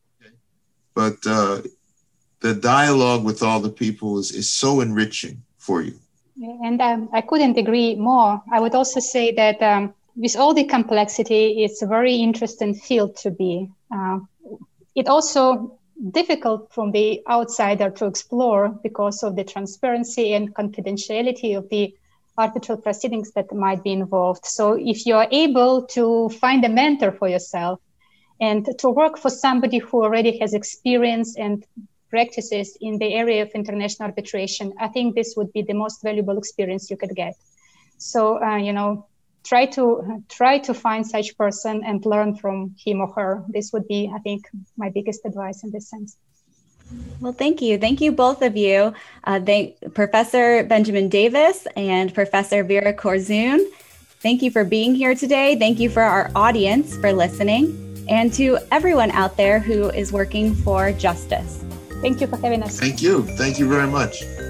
but uh, the dialogue with all the people is, is so enriching for you. And um, I couldn't agree more. I would also say that um, with all the complexity, it's a very interesting field to be. Uh, it also difficult from the outsider to explore because of the transparency and confidentiality of the arbitral proceedings that might be involved. So if you're able to find a mentor for yourself and to work for somebody who already has experience and practices in the area of international arbitration, I think this would be the most valuable experience you could get. So, uh, you know, try to try to find such person and learn from him or her. This would be, I think, my biggest advice in this sense. Well, thank you. Thank you, both of you. Uh, thank Professor Benjamin Davis and Professor Vera Korzun. Thank you for being here today. Thank you for our audience for listening. and to everyone out there who is working for justice. Thank you for having us. Thank you. Thank you very much.